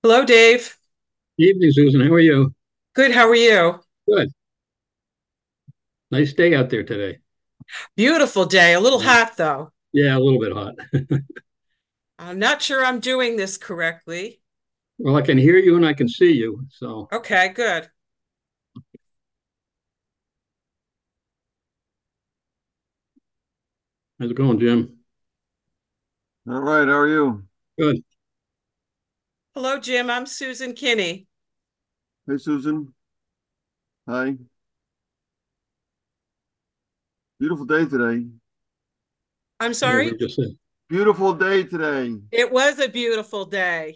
Hello, Dave. Evening, Susan. How are you? Good. How are you? Good. Nice day out there today. Beautiful day. A little Yeah, hot, though. yeah, a little bit hot. I'm not sure I'm doing this correctly. Well, I can hear you and I can see you. So, Okay, good. how's it going, Jim? All right, how are you? Good. Hello, Jim. I'm Susan Kinney. Hey, Susan. Hi. Beautiful day today. I'm Whatever you sorry? just said. Beautiful day today. It was a beautiful day.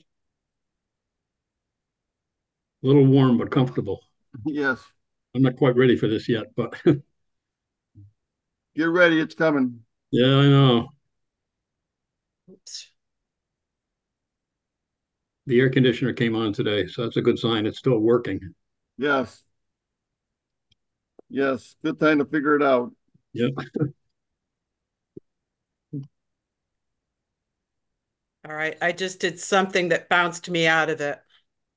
A little warm but comfortable. Yes. I'm not quite ready for this yet, but Get ready, it's coming. yeah, I know. Oops. The air conditioner came on today, so that's a good sign. It's still working. Yes. Yes. Good time to figure it out. Yep. All right. I just did something that bounced me out of it.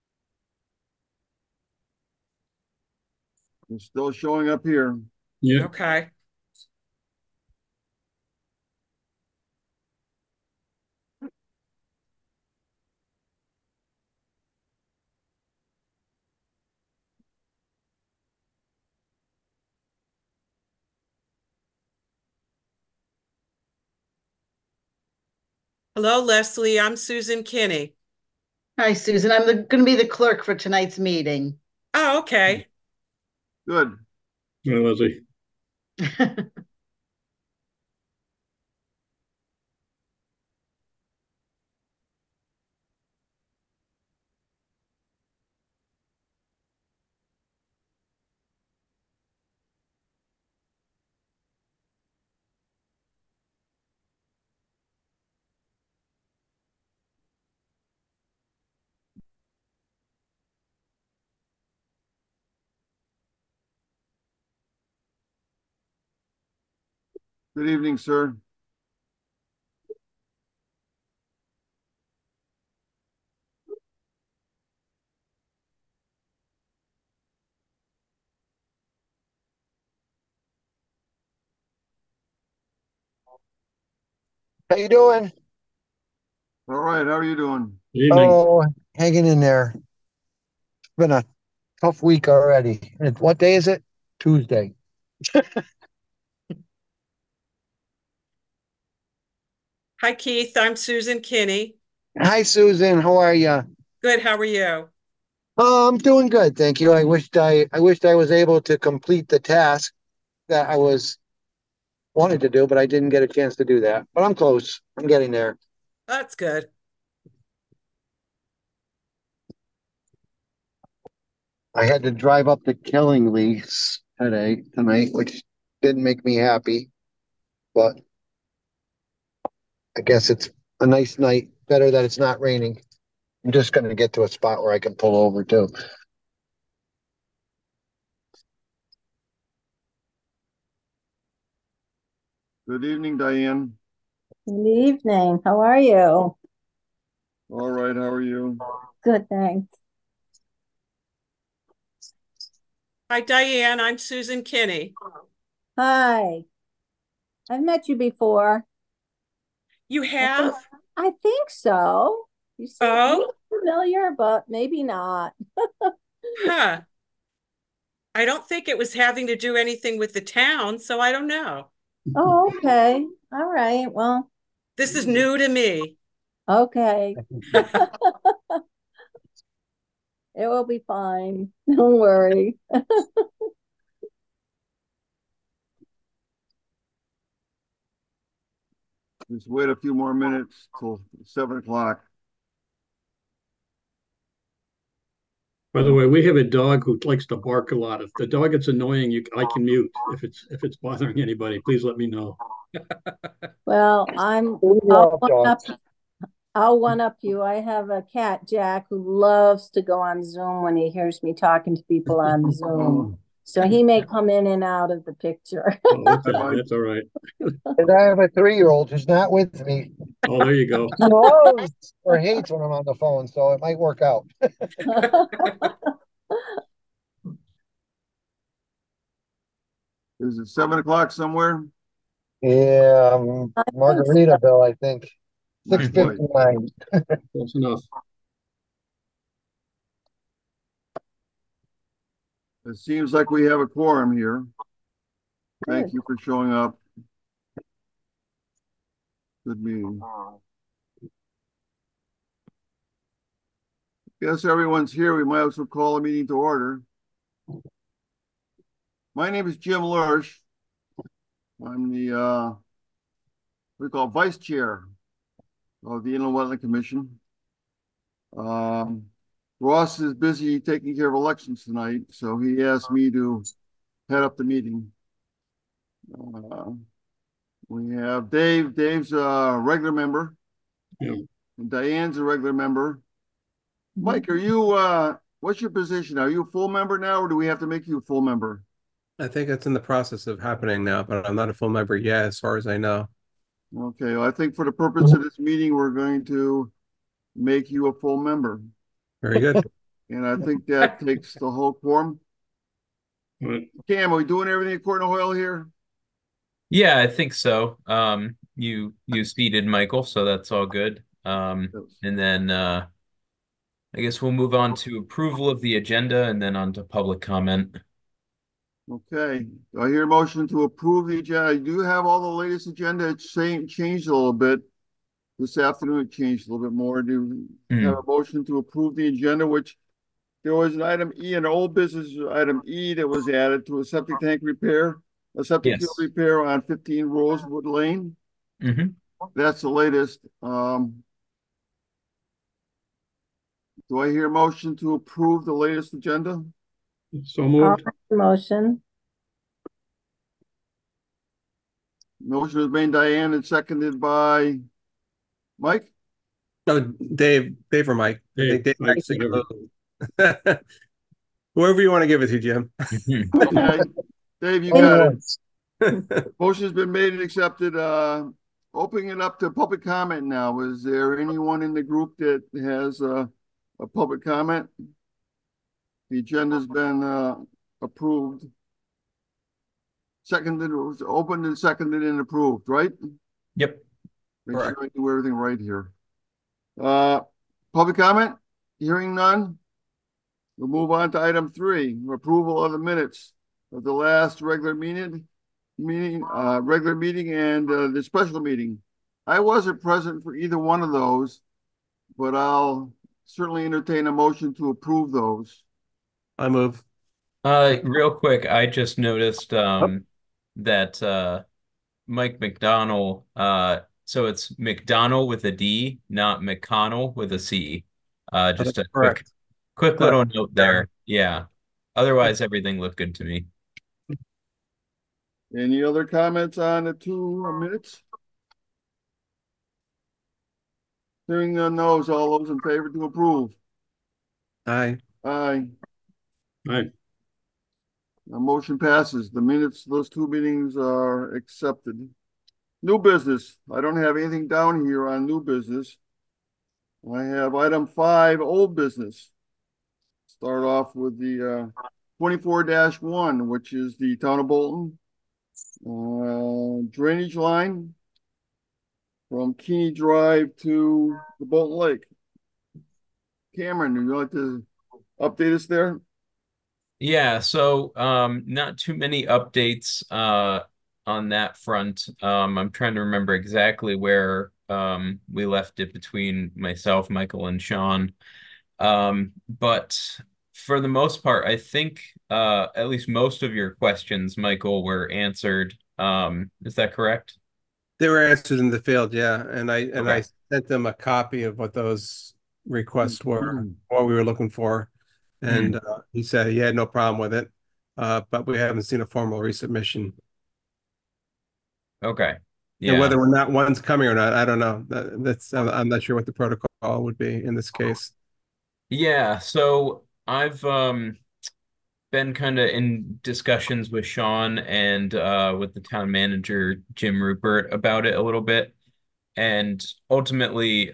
It's still showing up here. Yep. Okay. Hello, Leslie. I'm Susan Kinney. Hi, Susan. I'm going to be the clerk for tonight's meeting. Oh, okay. Good. Well, Leslie. Good evening, sir. How you doing? All right, how are you doing? Good evening. Oh, hanging in there. It's been a tough week already. And what day is it? Tuesday. Hi, Keith. I'm Susan Kinney. Hi, Susan. How are you? Good. How are you? I'm doing good, thank you. I wished I was able to complete the task that I was wanted to do, but I didn't get a chance to do that. But I'm close. I'm getting there. That's good. I had to drive up to Killingly tonight, which didn't make me happy, but I guess it's a nice night. Better that it's not raining. I'm just going to get to a spot where I can pull over too. Good evening, Diane. Good evening. How are you? All right, how are you? Good, thanks. Hi, Diane. I'm Susan Kinney. Hi. I've met you before. You I think have? I think so. You seem a Oh, little familiar, but maybe not. huh. I don't think it was having to do anything with the town, so I don't know. Oh, okay. All right. Well, This is new to me. okay. It will be fine. Don't worry. Just wait a few more minutes till 7 o'clock. By the way, we have a dog who likes to bark a lot. If the dog gets annoying, I can mute. If it's bothering anybody, please let me know. Well, We I'll love one up dogs. I'll one up you. I have a cat, Jack, who loves to go on Zoom when he hears me talking to people on Zoom. So he may come in and out of the picture. Oh, that's Hi, all, Mike. that's all right. And I have a 3-year-old who's not with me. Oh, there you go. He loves or hates when I'm on the phone, so it might work out. Is it 7 o'clock somewhere? Yeah, I think so. Margaritaville, I think. Not quite. 6:59. Close enough. It seems like we have a quorum here. Thank Good. you for showing up. Good meeting. Guess everyone's here. We might as well call a meeting to order. My name is Jim Lurch. I'm the what we call vice chair of the Inland Wetland Commission. Ross is busy taking care of elections tonight, so he asked me to head up the meeting. We have Dave. Dave's a regular member. Yeah. And Diane's a regular member. Mike, are you what's your position? Are you a full member now, or do we have to make you a full member? I think it's in the process of happening now, but I'm not a full member yet, as far as I know. Okay, well, I think for the purpose of this meeting, we're going to make you a full member. Very good. And I think that takes the whole quorum. All right. Cam, are we doing everything according to Hoyle here? Yeah, I think so. You seated Michael, so that's all good. Yes. And then I guess we'll move on to approval of the agenda and then on to public comment. Okay, do I hear a motion to approve the agenda? You do have all the latest agenda. It's changed a little bit. This afternoon it changed a little bit more. Do you have a motion to approve the agenda, which there was an item E, an old business item E that was added to a septic tank repair, a septic field Yes. repair on 15 Rosewood Lane. Mm-hmm. That's the latest. Do I hear a motion to approve the latest agenda? So I'll moved. make the motion. Motion was made Diane and seconded by Mike. No, Dave or Mike. I think Dave Mike, actually whatever. whoever you want to give it to, Jim. Okay, Dave, you got it. Anyone. Motion's been made and accepted. Opening it up to public comment now. Is there anyone in the group that has a public comment? The agenda's been approved. Seconded, it was opened and seconded and approved, right? Yep. Make sure Correct. I do everything right here. Public comment? Hearing none? We'll move on to item 3, approval of the minutes of the last regular meeting and the special meeting. I wasn't present for either one of those, but I'll certainly entertain a motion to approve those. I move. Real quick, I just noticed that Mike McDonald, so it's McDonald with a D, not McConnell with a C. Just a Correct. quick little note there. Yeah. Otherwise, everything looked good to me. Any other comments on the 2 minutes? Hearing none, those, all those in favor to approve? Aye. Aye. Aye. The motion passes. The minutes, those 2 meetings are accepted. New business. I don't have anything down here on new business. I have item 5, old business. Start off with the 24-1, which is the Town of Bolton drainage line from Keeney Drive to the Bolton Lake. Cameron, would you like to update us there? Yeah, so not too many updates on that front. I'm trying to remember exactly where we left it between myself, Michael, and Sean. But for the most part, I think at least most of your questions, Michael, were answered. Is that correct? They were answered in the field, yeah. And I Okay. sent them a copy of what those requests were, what we were looking for. And he said he had no problem with it. But we haven't seen a formal resubmission. Okay. And Yeah. whether or not one's coming or not, I don't know. I'm not sure what the protocol would be in this case. Yeah, so I've been kind of in discussions with Sean and with the town manager, Jim Rupert, about it a little bit. And ultimately,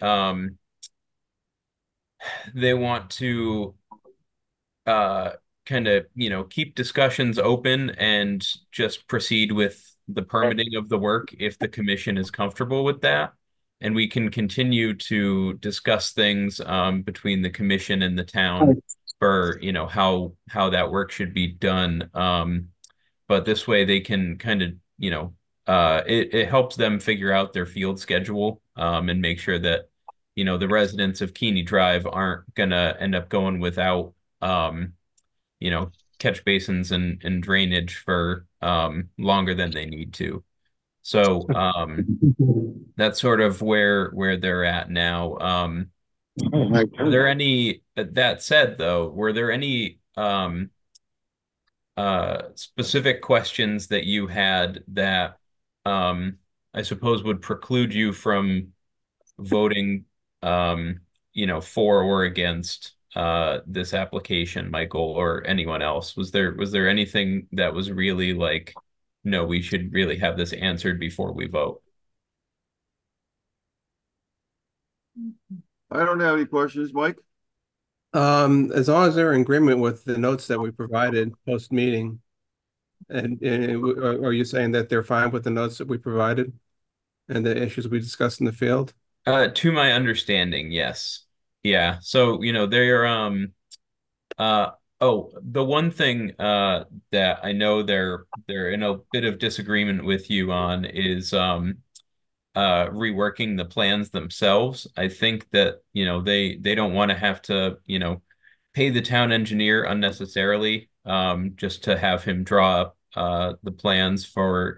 they want to uh, kind of, keep discussions open and just proceed with the permitting of the work if the commission is comfortable with that. And we can continue to discuss things between the commission and the town for, how that work should be done. But this way they can kind of, it helps them figure out their field schedule and make sure that, the residents of Keeney Drive aren't gonna end up going without um, catch basins and drainage for longer than they need to. So that's sort of where they're at now. Are there any, that said though, were there any specific questions that you had that I suppose would preclude you from voting for or against this application, Michael, or anyone else? Was there anything that was really like, no, we should really have this answered before we vote? I don't have any questions, Mike. As long as they're in agreement with the notes that we provided post-meeting, and are you saying that they're fine with the notes that we provided and the issues we discussed in the field? To my understanding, yes. Yeah. So, they're the one thing that I know they're in a bit of disagreement with you on is reworking the plans themselves. I think that, they don't want to have to, pay the town engineer unnecessarily just to have him draw up the plans for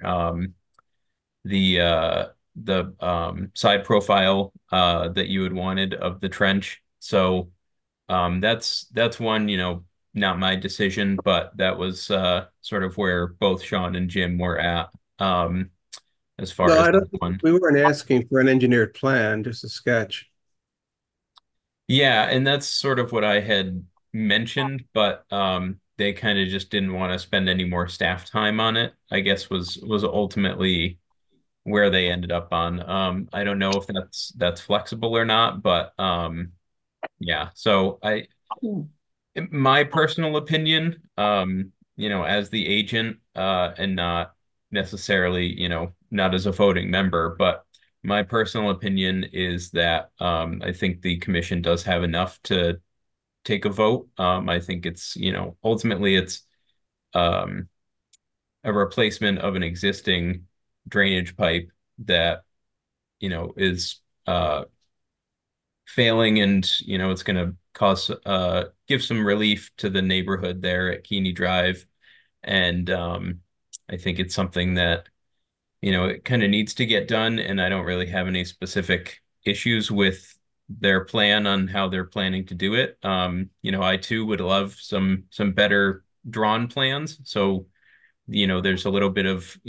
the side profile that you had wanted of the trench. So that's one, not my decision, but that was sort of where both Sean and Jim were at as far No, as I that don't think one. we weren't asking for an engineered plan, just a sketch. Yeah, and that's sort of what I had mentioned, but they kind of just didn't want to spend any more staff time on it, I guess was ultimately where they ended up on. I don't know if that's flexible or not, but yeah. So my personal opinion, as the agent, and not necessarily, not as a voting member, but my personal opinion is that I think the commission does have enough to take a vote. I think it's, ultimately it's um, a replacement of an existing drainage pipe that, is failing, and, it's going to cause give some relief to the neighborhood there at Keeney Drive. And I think it's something that, it kind of needs to get done, and I don't really have any specific issues with their plan on how they're planning to do it. I too would love some better drawn plans. So, there's a little bit of,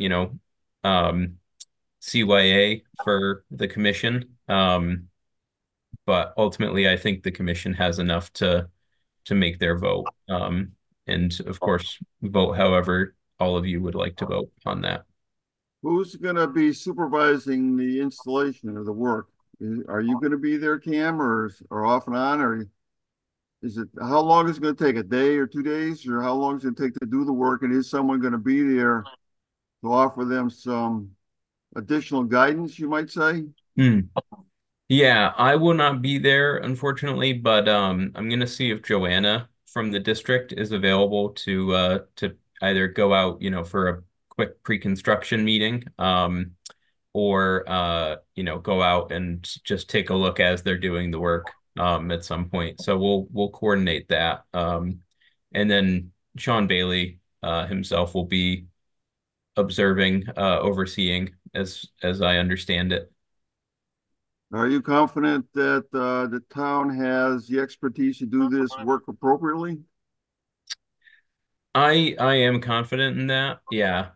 CYA for the commission. But ultimately, I think the commission has enough to make their vote. And of course, vote however all of you would like to vote on that. Who's gonna be supervising the installation of the work? Are you gonna be there, Cam, or off and on, or is it, how long is it gonna take? A day or 2 days, or how long is it gonna take to do the work? And is someone gonna be there to offer them some additional guidance, you might say? Hmm. Yeah, I will not be there, unfortunately, but I'm gonna see if Joanna from the district is available to either go out, for a quick pre-construction meeting, or go out and just take a look as they're doing the work at some point. So we'll coordinate that. And then Sean Bailey himself will be observing, overseeing as I understand it. Are you confident that the town has the expertise to do this work appropriately? I am confident in that. Yeah.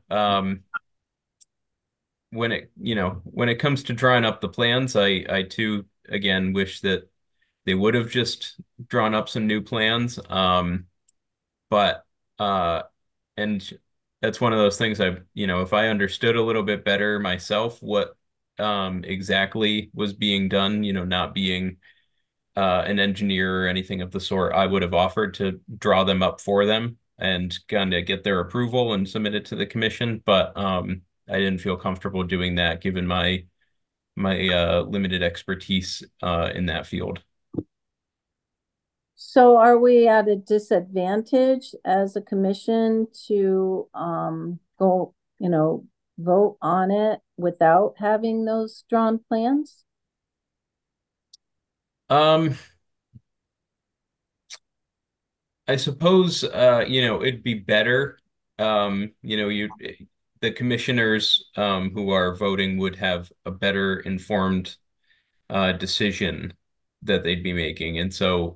When it comes to drawing up the plans, I too again wish that they would have just drawn up some new plans. But And that's one of those things if I understood a little bit better myself what exactly was being done, not being an engineer or anything of the sort, I would have offered to draw them up for them and kind of get their approval and submit it to the commission. But I didn't feel comfortable doing that given my limited expertise in that field. So are we at a disadvantage as a commission to go, vote on it without having those drawn plans? Um, I suppose it'd be better. The commissioners who are voting would have a better informed decision that they'd be making. And so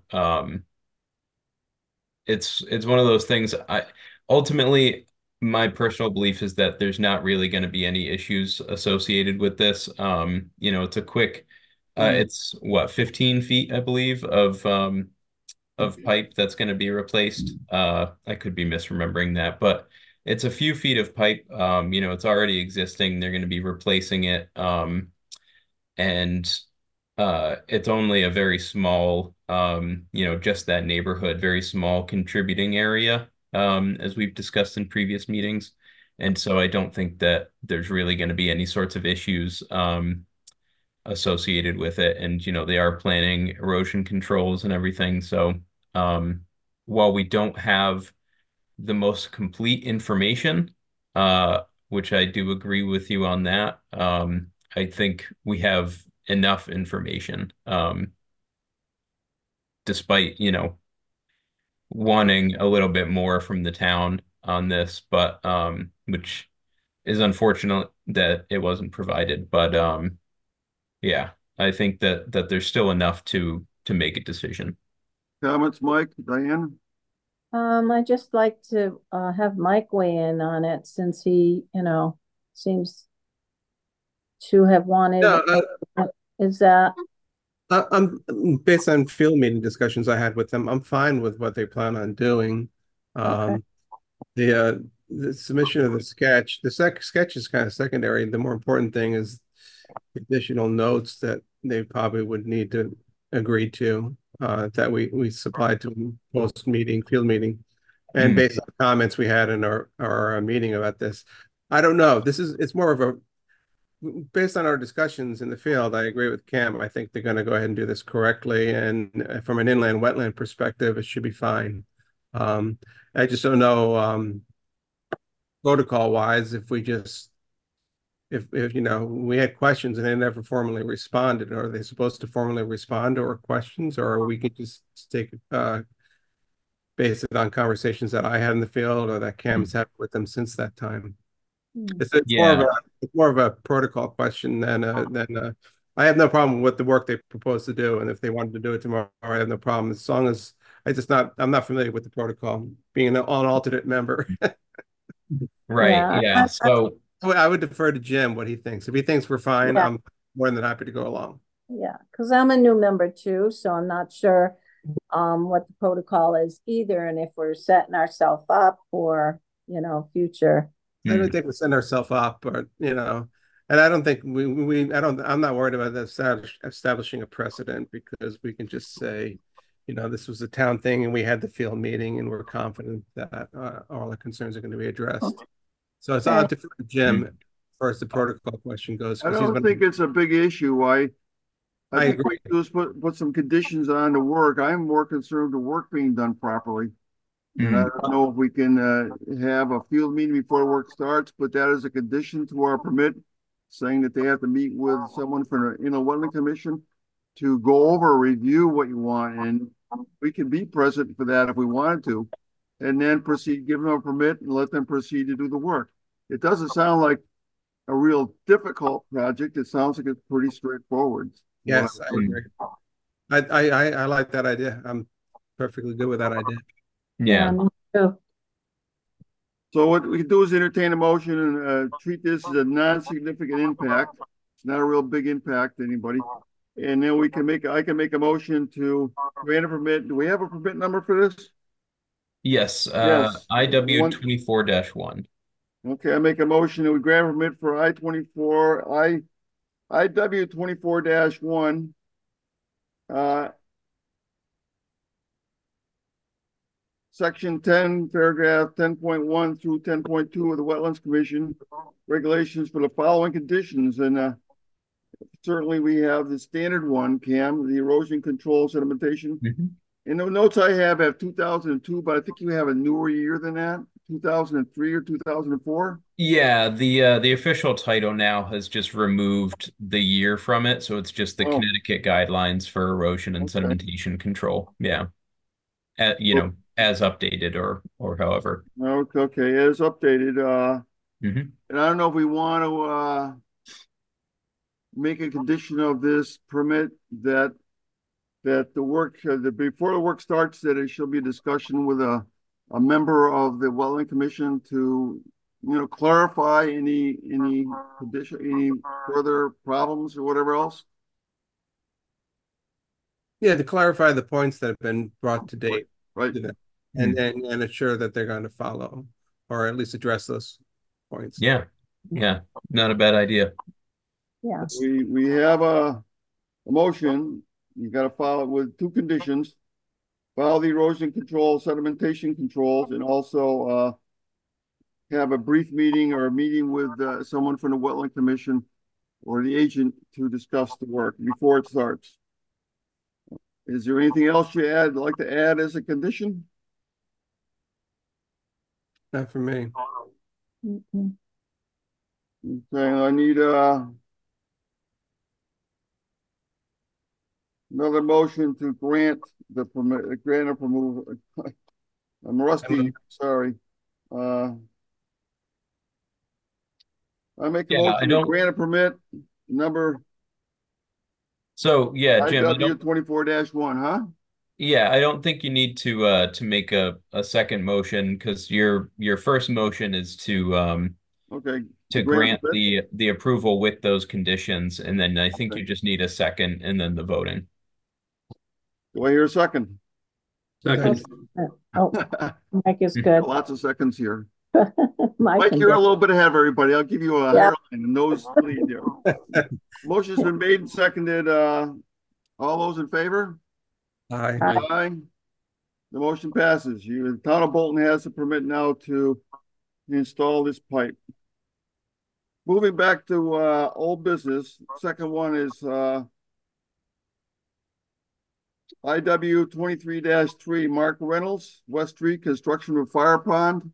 it's one of those things. Ultimately, my personal belief is that there's not really going to be any issues associated with this. It's a quick it's what, 15 feet, I believe, of pipe that's going to be replaced. I could be misremembering that, but it's a few feet of pipe. It's already existing. They're going to be replacing it. And it's only a very small, just that neighborhood, very small contributing area, as we've discussed in previous meetings. And so I don't think that there's really going to be any sorts of issues associated with it. And, they are planning erosion controls and everything. So while we don't have the most complete information, which I do agree with you on that, I think we have enough information, despite, wanting a little bit more from the town on this, but which is unfortunate that it wasn't provided. But yeah, I think that there's still enough to make a decision. Comments, Mike, Diane? I just like to have Mike weigh in on it since he, seems to have wanted. Yeah, Is that I'm based on field meeting discussions I had with them. I'm fine with what they plan on doing. okay? The submission of the sketch, sketch is kind of secondary. The more important thing is additional notes that they probably would need to agree to, that we supplied to them post meeting, field meeting, and based on comments we had in our meeting about this. I don't know. It's more of a, based on our discussions in the field, I agree with Cam. I think they're going to go ahead and do this correctly. And from an inland wetland perspective, it should be fine. I just don't know, protocol wise, if we just, if we had questions and they never formally responded, are they supposed to formally respond to our questions, or we could just take, base it on conversations that I had in the field or that Cam's had with them since that time? It's Yeah. more of a protocol question than I have no problem with the work they propose to do, and if they wanted to do it tomorrow, I have no problem, as long as I'm not familiar with the protocol, being an alternate member. Right. Yeah. So I would defer to Jim what he thinks. If he thinks we're fine, Yeah. I'm more than happy to go along. Yeah, because I'm a new member too, so I'm not sure what the protocol is either, and if we're setting ourselves up for, future. I don't think we send ourselves up, but and I don't think I'm not worried about establishing a precedent, because we can just say, this was a town thing and we had the field meeting and we're confident that all the concerns are going to be addressed. So it's odd to Jim as far as the protocol question goes. I don't think it's a big issue. I think what we do is put some conditions on the work. I'm more concerned with the work being done properly. And I don't know if we can have a field meeting before work starts, but that is a condition to our permit, saying that they have to meet with someone from the Wetland Commission to go over, review what you want, and we can be present for that if we wanted to, and then proceed, give them a permit and let them proceed to do the work. It doesn't sound like a real difficult project. It sounds like it's pretty straightforward. Yes, I agree. I like that idea. I'm perfectly good with that idea. Yeah. Me too. So what we can do is entertain a motion and treat this as a non-significant impact. It's not a real big impact to anybody. And then I can make a motion to grant a permit. Do we have a permit number for this? Yes, Yes. IW One, 24-1. okay, I make a motion that we grant a permit for IW 24-1. Section 10, paragraph 10.1 through 10.2 of the Wetlands Commission regulations for the following conditions. And certainly we have the standard one, Cam, the erosion control sedimentation. And the notes I have 2002, but I think you have a newer year than that, 2003 or 2004. Yeah, the official title now has just removed the year from it, so it's just the Oh, Connecticut guidelines for erosion and okay. sedimentation control. Yeah, you Well, know, as updated or however. okay, as updated. Mhm. And I don't know if we want to make a condition of this permit that the work before the work starts, that it shall be a discussion with a member of the Wetland Commission to clarify any condition, any further problems or whatever else. Yeah, to clarify the points that have been brought to date Right. to them, and ensure that they're going to follow or at least address those points. Yeah, yeah, not a bad idea. Yeah. We have a motion. You got to follow it with two conditions. Follow the erosion control, sedimentation controls, and also have a brief meeting or a meeting with someone from the Wetland Commission or the agent to discuss the work before it starts. Is there anything else you'd like to add as a condition? Not for me. Mm-mm. Okay, I need another motion to grant the permit, grant of removal. I'm rusty, sorry. I make a Yeah, I motion to don't. grant a permit number So yeah, Jim, I IW don't. 24-1, huh? Yeah, I don't think you need to make a second motion because your first motion is Okay. to Grant grant a permit? the approval with those conditions, and then I think Okay. you just need a second and then the voting. Do I hear a second? Second. Oh, Mike is good. Lots of seconds here. Mike Mike, can you're a get- little bit ahead of everybody. I'll give you a Yeah. hairline and nosebleed there. Motion's been made and seconded. All those in favor? Aye. Aye. The motion passes. The town of Bolton has the permit now to install this pipe. Moving back to old business, second one is IW 23-3, Mark Reynolds, West Street, construction of fire pond.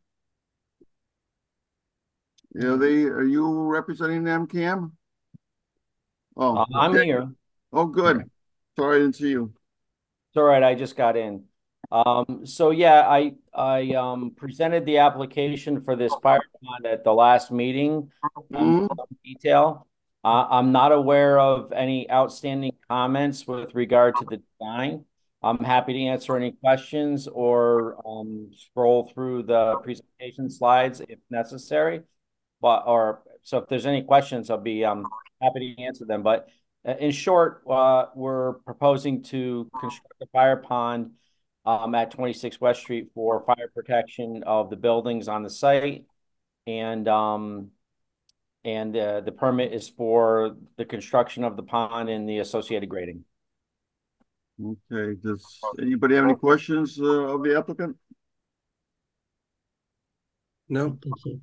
Yeah, are you representing them, Cam? Oh, I'm okay. here. Oh, good. Sorry, I didn't see you. It's all right. I just got in. So yeah, I presented the application for this fire pond at the last meeting. Some detail. I'm not aware of any outstanding comments with regard to the design. I'm happy to answer any questions or scroll through the presentation slides if necessary. So if there's any questions, I'll be happy to answer them. But in short, we're proposing to construct a fire pond at 26 West Street for fire protection of the buildings on the site. And the permit is for the construction of the pond and the associated grading. Okay, does anybody have any questions of the applicant? No.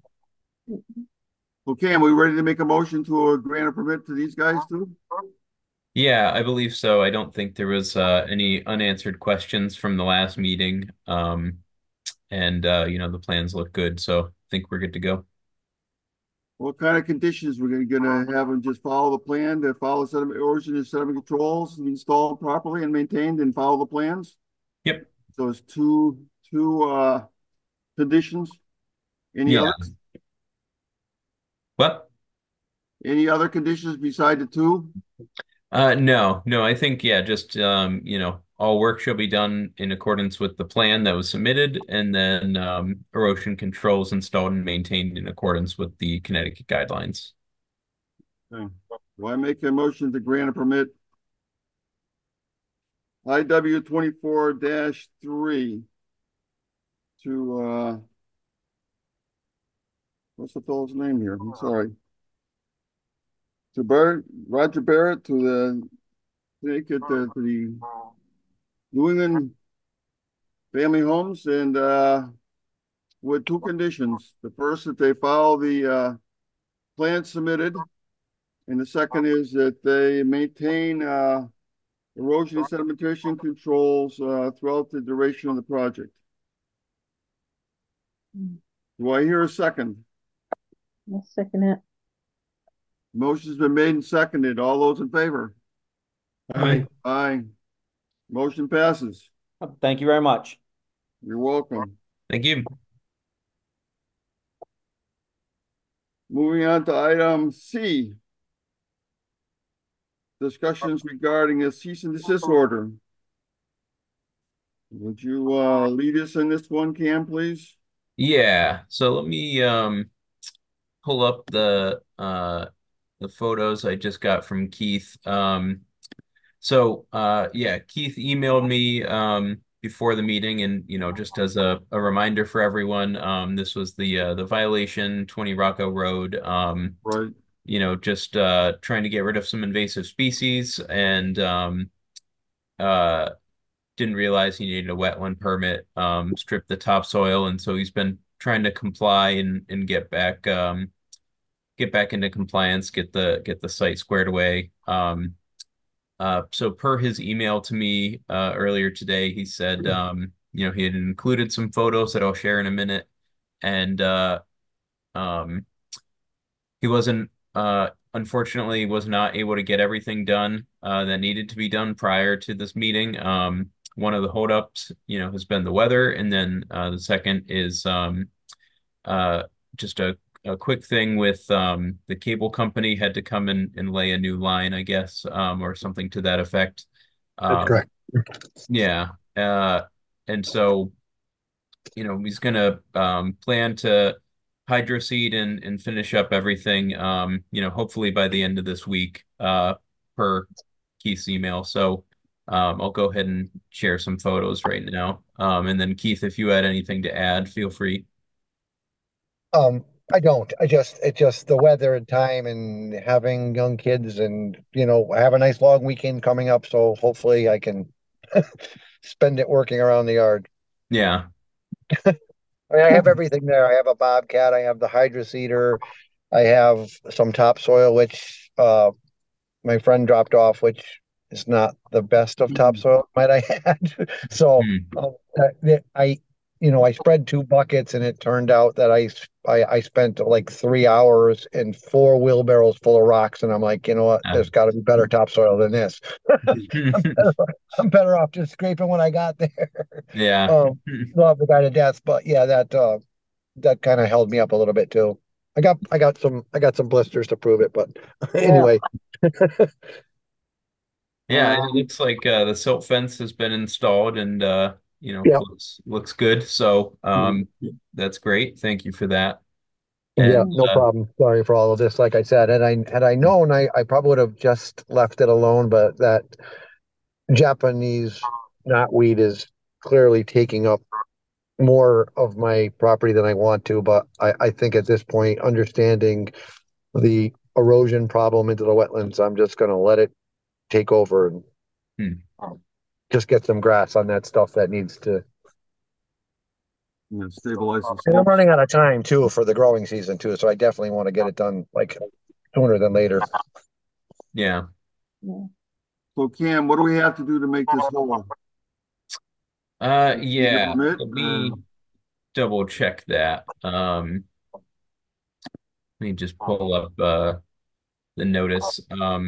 Okay, are we ready to make a motion to grant a permit to these guys too? Yeah, I believe so. I don't think there was any unanswered questions from the last meeting. And the plans look good, so I think we're good to go. What kind of conditions we're gonna have them just follow the plan to follow sediment erosion and sediment controls, installed properly and maintained, and follow the plans? Yep. So it's two conditions. Any Yeah. others? What? Any other conditions beside the two? No, I think, yeah, just, all work shall be done in accordance with the plan that was submitted, and then erosion controls installed and maintained in accordance with the Connecticut guidelines. Okay. Do I make a motion to grant a permit? IW 24-3. to, what's the fellow's name here? I'm sorry. To Roger Barrett to take it to the New England Family Homes and, with two conditions. The first, that they follow the, plan submitted. And the second is that they maintain, erosion and sedimentation controls, throughout the duration of the project. Do I hear a second? I'll second it. Motion's been made and seconded. All those in favor? Aye. Aye. Motion passes. Thank you very much. You're welcome. Thank you. Moving on to item C. Discussions regarding a cease and desist order. Would you lead us in this one, Cam, please? Yeah, so let me pull up the photos I just got from Keith. So yeah, Keith emailed me before the meeting, and just as a reminder for everyone, this was the violation, 20 Rocco Road. Right. Just trying to get rid of some invasive species, and didn't realize he needed a wetland permit, strip the topsoil, and so he's been trying to comply and get back into compliance, get the site squared away. So per his email to me earlier today, he said he had included some photos that I'll share in a minute, and he wasn't unfortunately was not able to get everything done that needed to be done prior to this meeting. One of the holdups, has been the weather, and then the second is just a quick thing with the cable company had to come and lay a new line, I guess, or something to that effect. That's correct. Yeah. And so, he's gonna plan to hydro seed and finish up everything, hopefully by the end of this week, per Keith's email. So I'll go ahead and share some photos right now. And then Keith, if you had anything to add, feel free. I don't. It's just the weather and time and having young kids and, I have a nice long weekend coming up, so hopefully I can spend it working around the yard. Yeah. I mean, I have everything there. I have a Bobcat, I have the hydro seeder, I have some topsoil, which my friend dropped off, which is not the best of topsoil, might I add. So I spread 2 buckets, and it turned out that I spent like 3 hours and 4 wheelbarrows full of rocks, and I'm like, you know what? There's got to be better topsoil than this. I'm better off just scraping what I got there. Yeah. Love the guy to death, but yeah, that kind of held me up a little bit too. I got some blisters to prove it, but anyway. Yeah, it looks like the silt fence has been installed, and Yeah. looks good. So that's great. Thank you for that. Yeah, And no problem. Sorry for all of this. Like I said, had I known, I probably would have just left it alone, but that Japanese knotweed is clearly taking up more of my property than I want to. But I think at this point, understanding the erosion problem into the wetlands, I'm just going to let it take over and just get some grass on that stuff that needs to. Stabilize the And I'm slopes. running out of time too for the growing season too, so I definitely want to get it done like sooner than later. yeah. So Cam, what do we have to do to make this whole? Yeah. permit, Let me double check that. Let me just pull up the notice.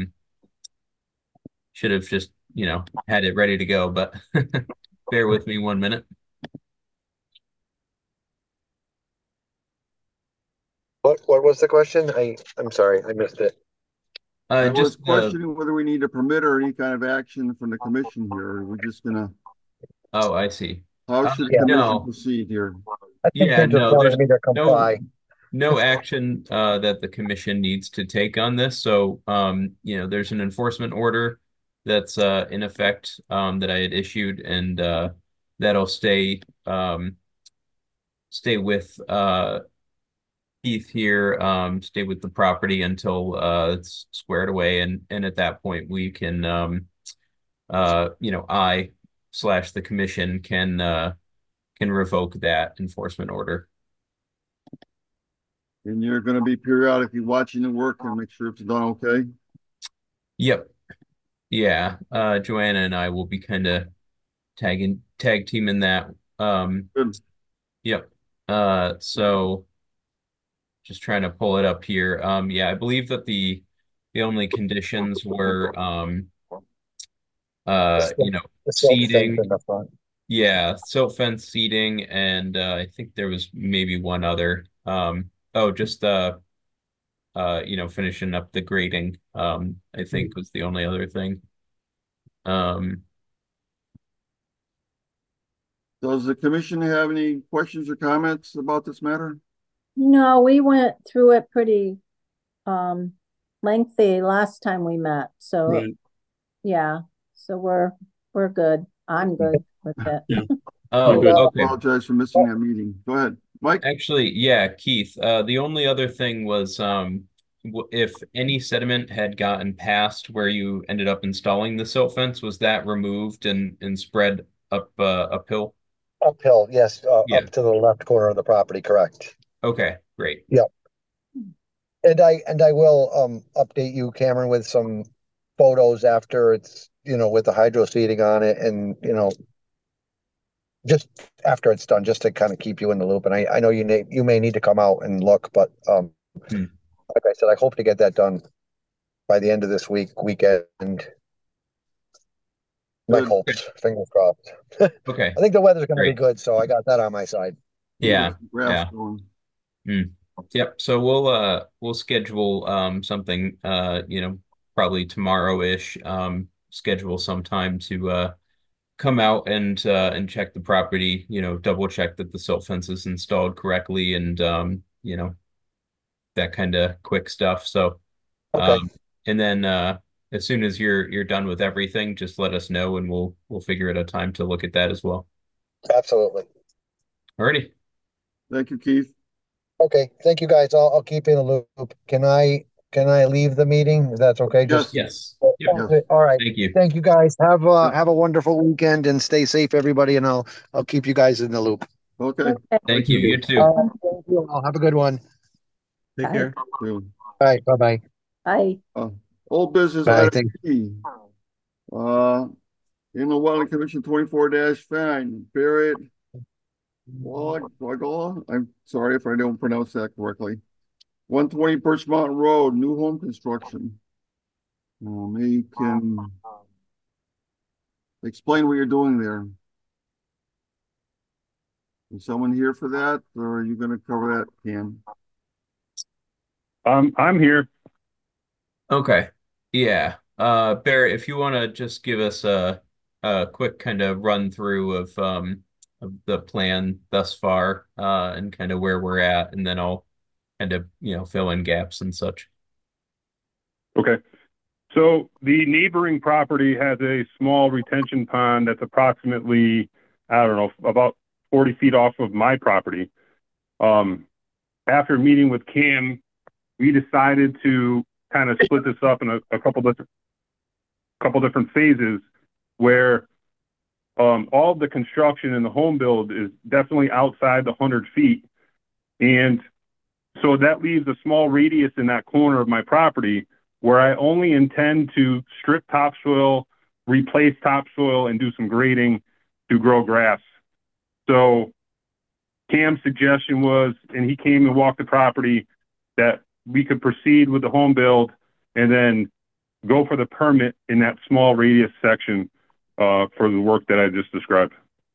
Should have just, had it ready to go, but bear with me 1 minute. What was the question? I'm sorry, I missed it. I was Just questioning whether we need a permit or any kind of action from the commission here. Or we're just gonna, oh, I see. how should the commission No. proceed here? I think Yeah, they just no, wanted there's me to comply. no action that the commission needs to take on this. So, there's an enforcement order that's in effect that I had issued, and that'll stay stay with Keith here, stay with the property until it's squared away, and at that point we can I/the commission can revoke that enforcement order. And you're gonna be periodically watching the work and make sure it's done okay? Yep. Yeah. Joanna and I will be kind of tag teaming that. Good. Yep. So just trying to pull it up here. Yeah, I believe that the only conditions were The silt fence seating. in the front. Yeah, silt fence, seating, and I think there was maybe one other. Just finishing up the grading. I think was the only other thing. Does the commission have any questions or comments about this matter? No, we went through it pretty lengthy last time we met. So Right. yeah, so we're good. I'm good with it. Yeah. Oh, good. I okay. apologize for missing that meeting. Go ahead, Mike. Actually, yeah, Keith. The only other thing was if any sediment had gotten past where you ended up installing the silt fence, was that removed and spread uphill? Uphill, yes, Yeah. up to the left corner of the property, correct. Okay, great. And I will update you, Cameron, with some photos after it's, with the hydro seeding on it and, just after it's done, just to kind of keep you in the loop. And I know you may need to come out and look, but like I said, I hope to get that done by the end of this weekend. My Good. hopes, fingers crossed. Okay. I think the weather's going to be Great. good, so I got that on my side. Yeah. Grass Yeah. going. Yep. So we'll schedule something probably tomorrow-ish, schedule some time to come out and check the property, double check that the silt fence is installed correctly and that kind of quick stuff. So Okay. and then as soon as you're done with everything, just let us know and we'll figure out a time to look at that as well. Absolutely. Alrighty. Thank you, Keith. Okay, thank you guys. I'll keep you in the loop. Can I leave the meeting? If that's okay? Yes. Yes. Yes. All right. Thank you. Thank you guys. Have a wonderful weekend and stay safe, everybody, and I'll keep you guys in the loop. Okay. Thank you. You too. Thank you. I'll have a good one. Take Bye. care. Two. All right, bye-bye. Bye. Old business Bye, item thank E. Inland Wetland Commission 24-5, Barrett Wagala. I'm sorry if I don't pronounce that correctly. 120 Birch Mountain Road, new home construction. Maybe you can explain what you're doing there. Is someone here for that, or are you going to cover that, Cam? I'm here. Okay. Yeah. Barrett, if you want to just give us a quick kind of run through of the plan thus far, and kind of where we're at, and then I'll kind of, fill in gaps and such. Okay. So the neighboring property has a small retention pond that's approximately, I don't know, about 40 feet off of my property. After meeting with Cam, we decided to kind of split this up in a couple different phases where all of the construction and the home build is definitely outside the 100 feet. And so that leaves a small radius in that corner of my property where I only intend to strip topsoil, replace topsoil, and do some grading to grow grass. So Cam's suggestion was, and he came and walked the property, that we could proceed with the home build and then go for the permit in that small radius section for the work that I just described.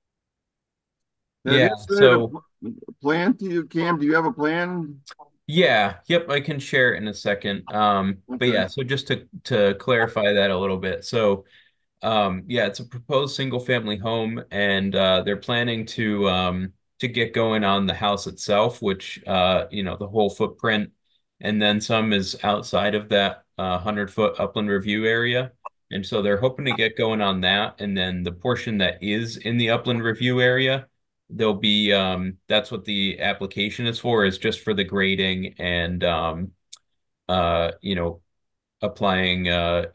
Yeah, so plan to you, Cam? Do you have a plan? yeah, yep, I can share it in a second. But yeah, so just to clarify that a little bit. So yeah, it's a proposed single family home, and they're planning to get going on the house itself, which the whole footprint, and then some is outside of that 100-foot upland review area. And so they're hoping to get going on that, and then the portion that is in the upland review area, there'll be that's what the application is for, is just for the grading and you know, applying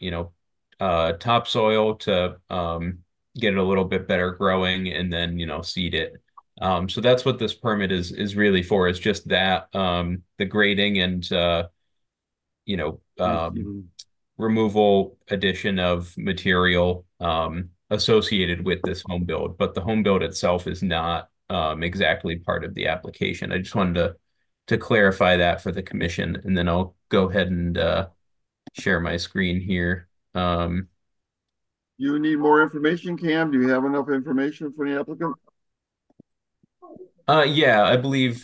topsoil to get it a little bit better growing, and then, you know, seed it. So that's what this permit is really for, is just that the grading and you know, removal, addition of material associated with this home build, but the home build itself is not exactly part of the application. I just wanted to clarify that for the commission, and then I'll go ahead and share my screen here. You need more information, Cam? Do you have enough information for the applicant? Yeah, I believe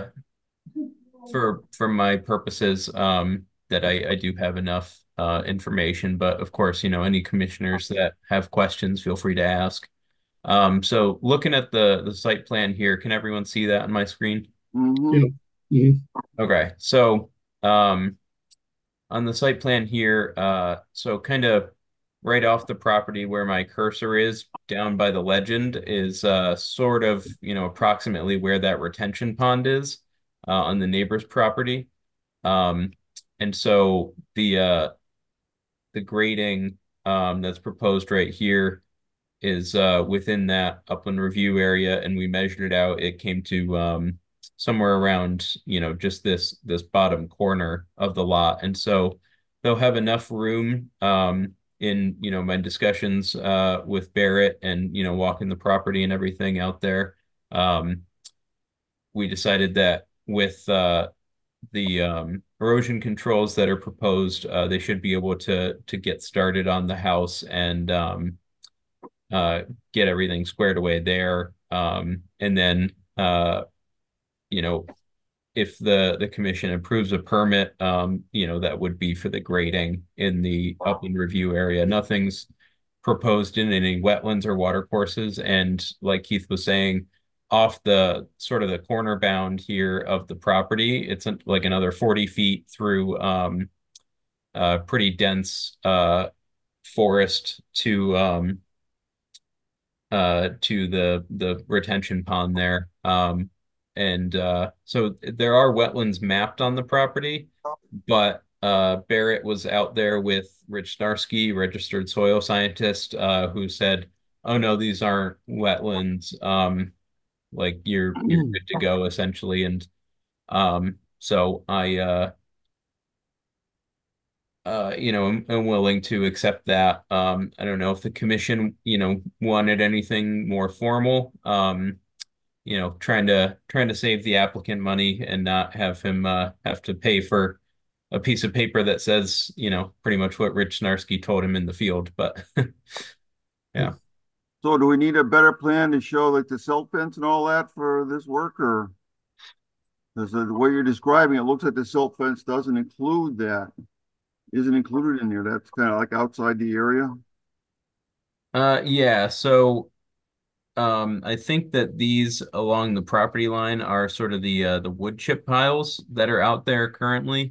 for my purposes that I do have enough information, but of course, you know, any commissioners that have questions, feel free to ask. So looking at the site plan here, can everyone see that on my screen? Mm-hmm. Yeah. Okay, so on the site plan here, so kind of right off the property where my cursor is, down by the legend, is sort of, you know, approximately where that retention pond is on the neighbor's property. And so the grading that's proposed right here is within that upland review area, and we measured it out. It came to somewhere around, you know, just this bottom corner of the lot. And so they'll have enough room in, you know, my discussions with Barrett and, you know, walking the property and everything out there. We decided that with the erosion controls that are proposed, they should be able to get started on the house and get everything squared away there. And then you know, if the commission approves a permit, you know, that would be for the grading in the upland review area. Nothing's proposed in any wetlands or water courses, and like Keith was saying, off the sort of the corner bound here of the property, it's like another 40 feet through pretty dense forest to the retention pond there. And so there are wetlands mapped on the property, but Barrett was out there with Rich Snarsky, registered soil scientist, who said, "Oh no, these aren't wetlands. Like you're good to go essentially." And so I you know, I'm willing to accept that. I don't know if the commission, you know, wanted anything more formal. You know, trying to save the applicant money and not have him have to pay for a piece of paper that says, you know, pretty much what Rich Snarsky told him in the field. But yeah. So do we need a better plan to show like the silt fence and all that for this work, or is the way you're describing it looks like the silt fence doesn't include that? Isn't included in there. That's kind of like outside the area. Yeah, so I think that these along the property line are sort of the wood chip piles that are out there currently.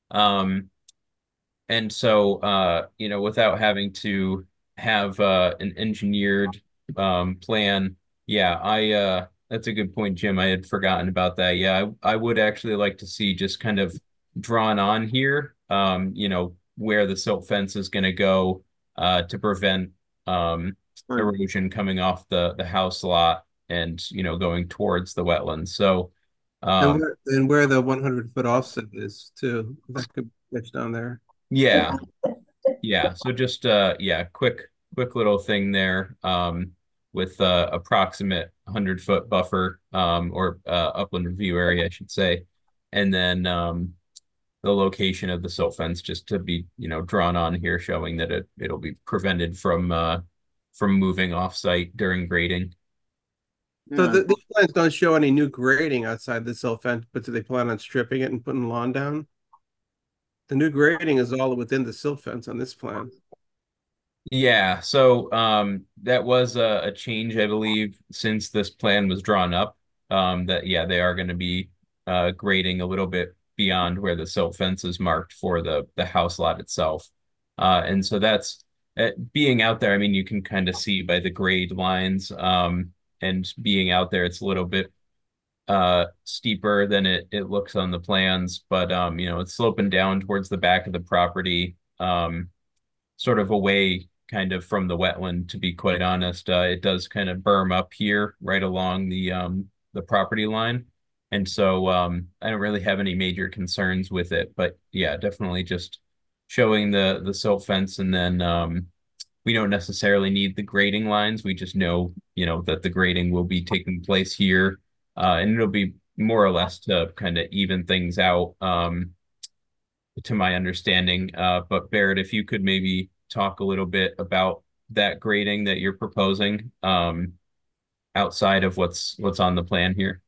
And so you know, without having to have an engineered plan, yeah, I that's a good point, Jim. I had forgotten about that. Yeah, I would actually like to see just kind of drawn on here, you know, where the silt fence is going to go to prevent erosion coming off the house lot and, you know, going towards the wetlands. So and where the 100-foot offset is too, that could pitch down there. yeah, yeah. So just yeah, quick little thing there with approximate 100-foot buffer or upland review area, I should say, and then the location of the silt fence just to be, you know, drawn on here, showing that it'll be prevented from moving off site during grading. So these plans don't show any new grading outside the silt fence, but do they plan on stripping it and putting lawn down? The new grading is all within the silt fence on this plan. Yeah, so that was a change, I believe, since this plan was drawn up. That yeah, they are going to be grading a little bit beyond where the silt fence is marked for the house lot itself. And so that's being out there. I mean, you can kind of see by the grade lines and being out there, it's a little bit steeper than it looks on the plans, but you know, it's sloping down towards the back of the property, sort of away kind of from the wetland, to be quite honest. It does kind of berm up here right along the property line. And so I don't really have any major concerns with it, but yeah, definitely just showing the silt fence, and then we don't necessarily need the grading lines. We just know, you know, that the grading will be taking place here, and it'll be more or less to kind of even things out, to my understanding. But Barrett, if you could maybe talk a little bit about that grading that you're proposing, outside of what's on the plan here.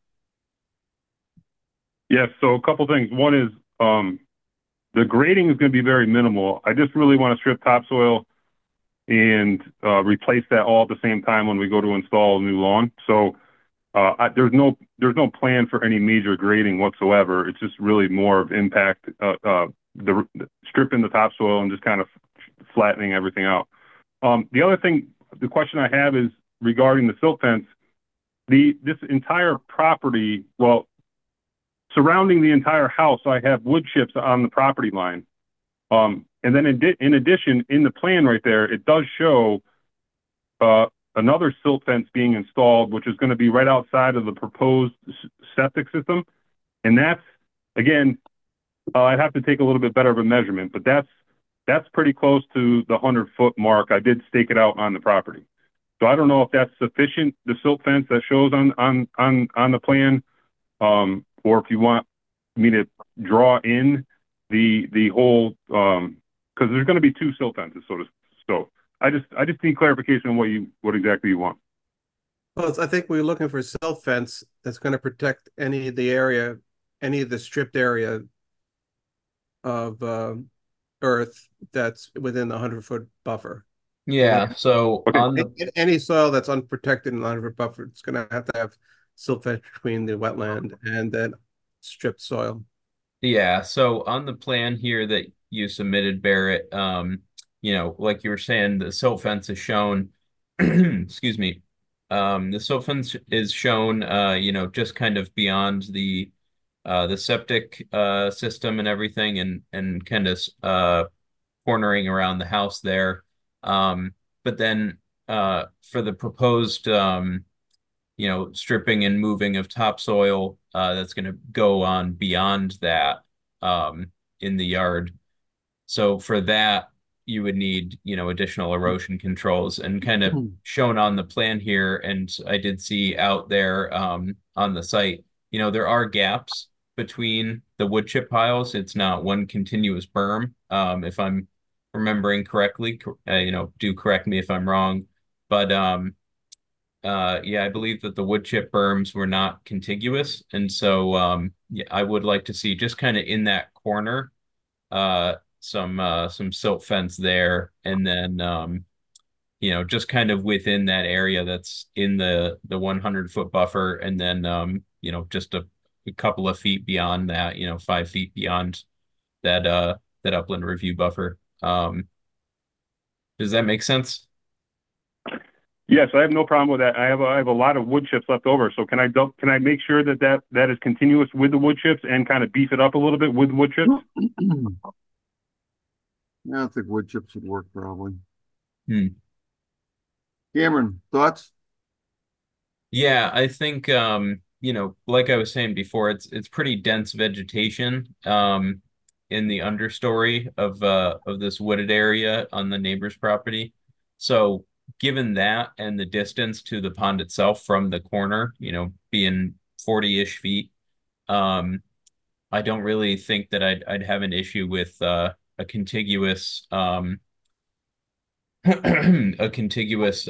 Yes, so a couple things. One is the grading is going to be very minimal. I just really want to strip topsoil and replace that all at the same time when we go to install a new lawn. So there's no plan for any major grading whatsoever. It's just really more of impact, the stripping the topsoil and just kind of flattening everything out. The other thing, the question I have is regarding the silt fence. This entire property, well, surrounding the entire house, I have wood chips on the property line. And then in addition, in the plan right there, it does show another silt fence being installed, which is going to be right outside of the proposed septic system. And that's, again, I'd have to take a little bit better of a measurement, but that's pretty close to the 100-foot mark. I did stake it out on the property. So I don't know if that's sufficient, the silt fence that shows on the plan, or if you want me to draw in the whole, because there's going to be two silt fences, so I just need clarification on what exactly you want. Well, I think we're looking for a silt fence that's going to protect any of the stripped area of earth that's within the 100-foot buffer. Yeah, so on the any soil that's unprotected in the 100-foot buffer, it's going to have silt fence between the wetland and that stripped soil. Yeah, so on the plan here that you submitted, Barrett, you know, like you were saying, the silt fence is shown, excuse me, the silt fence is shown, you know, just kind of beyond the septic system and everything, and kind of cornering around the house there. But then for the proposed, you know, stripping and moving of topsoil, that's going to go on beyond that in the yard. So for that, you would need, you know, additional erosion controls, and kind of shown on the plan here. And I did see out there on the site, you know, there are gaps between the wood chip piles. It's not one continuous berm. If I'm remembering correctly, you know, do correct me if I'm wrong, but yeah, I believe that the wood chip berms were not contiguous, and so yeah, I would like to see just kind of in that corner some silt fence there, and then you know, just kind of within that area that's in the 100-foot buffer, and then you know, just a couple of feet beyond that, you know, 5 feet beyond that that upland review buffer. Does that make sense? Yes, I have no problem with that. I have a lot of wood chips left over. So can I make sure that is continuous with the wood chips and kind of beef it up a little bit with wood chips? Yeah, I think wood chips would work probably. Cameron, thoughts? Yeah, I think you know, like I was saying before, it's pretty dense vegetation in the understory of this wooded area on the neighbor's property. So given that and the distance to the pond itself from the corner, you know, being 40-ish feet, I don't really think that I'd have an issue with a contiguous a contiguous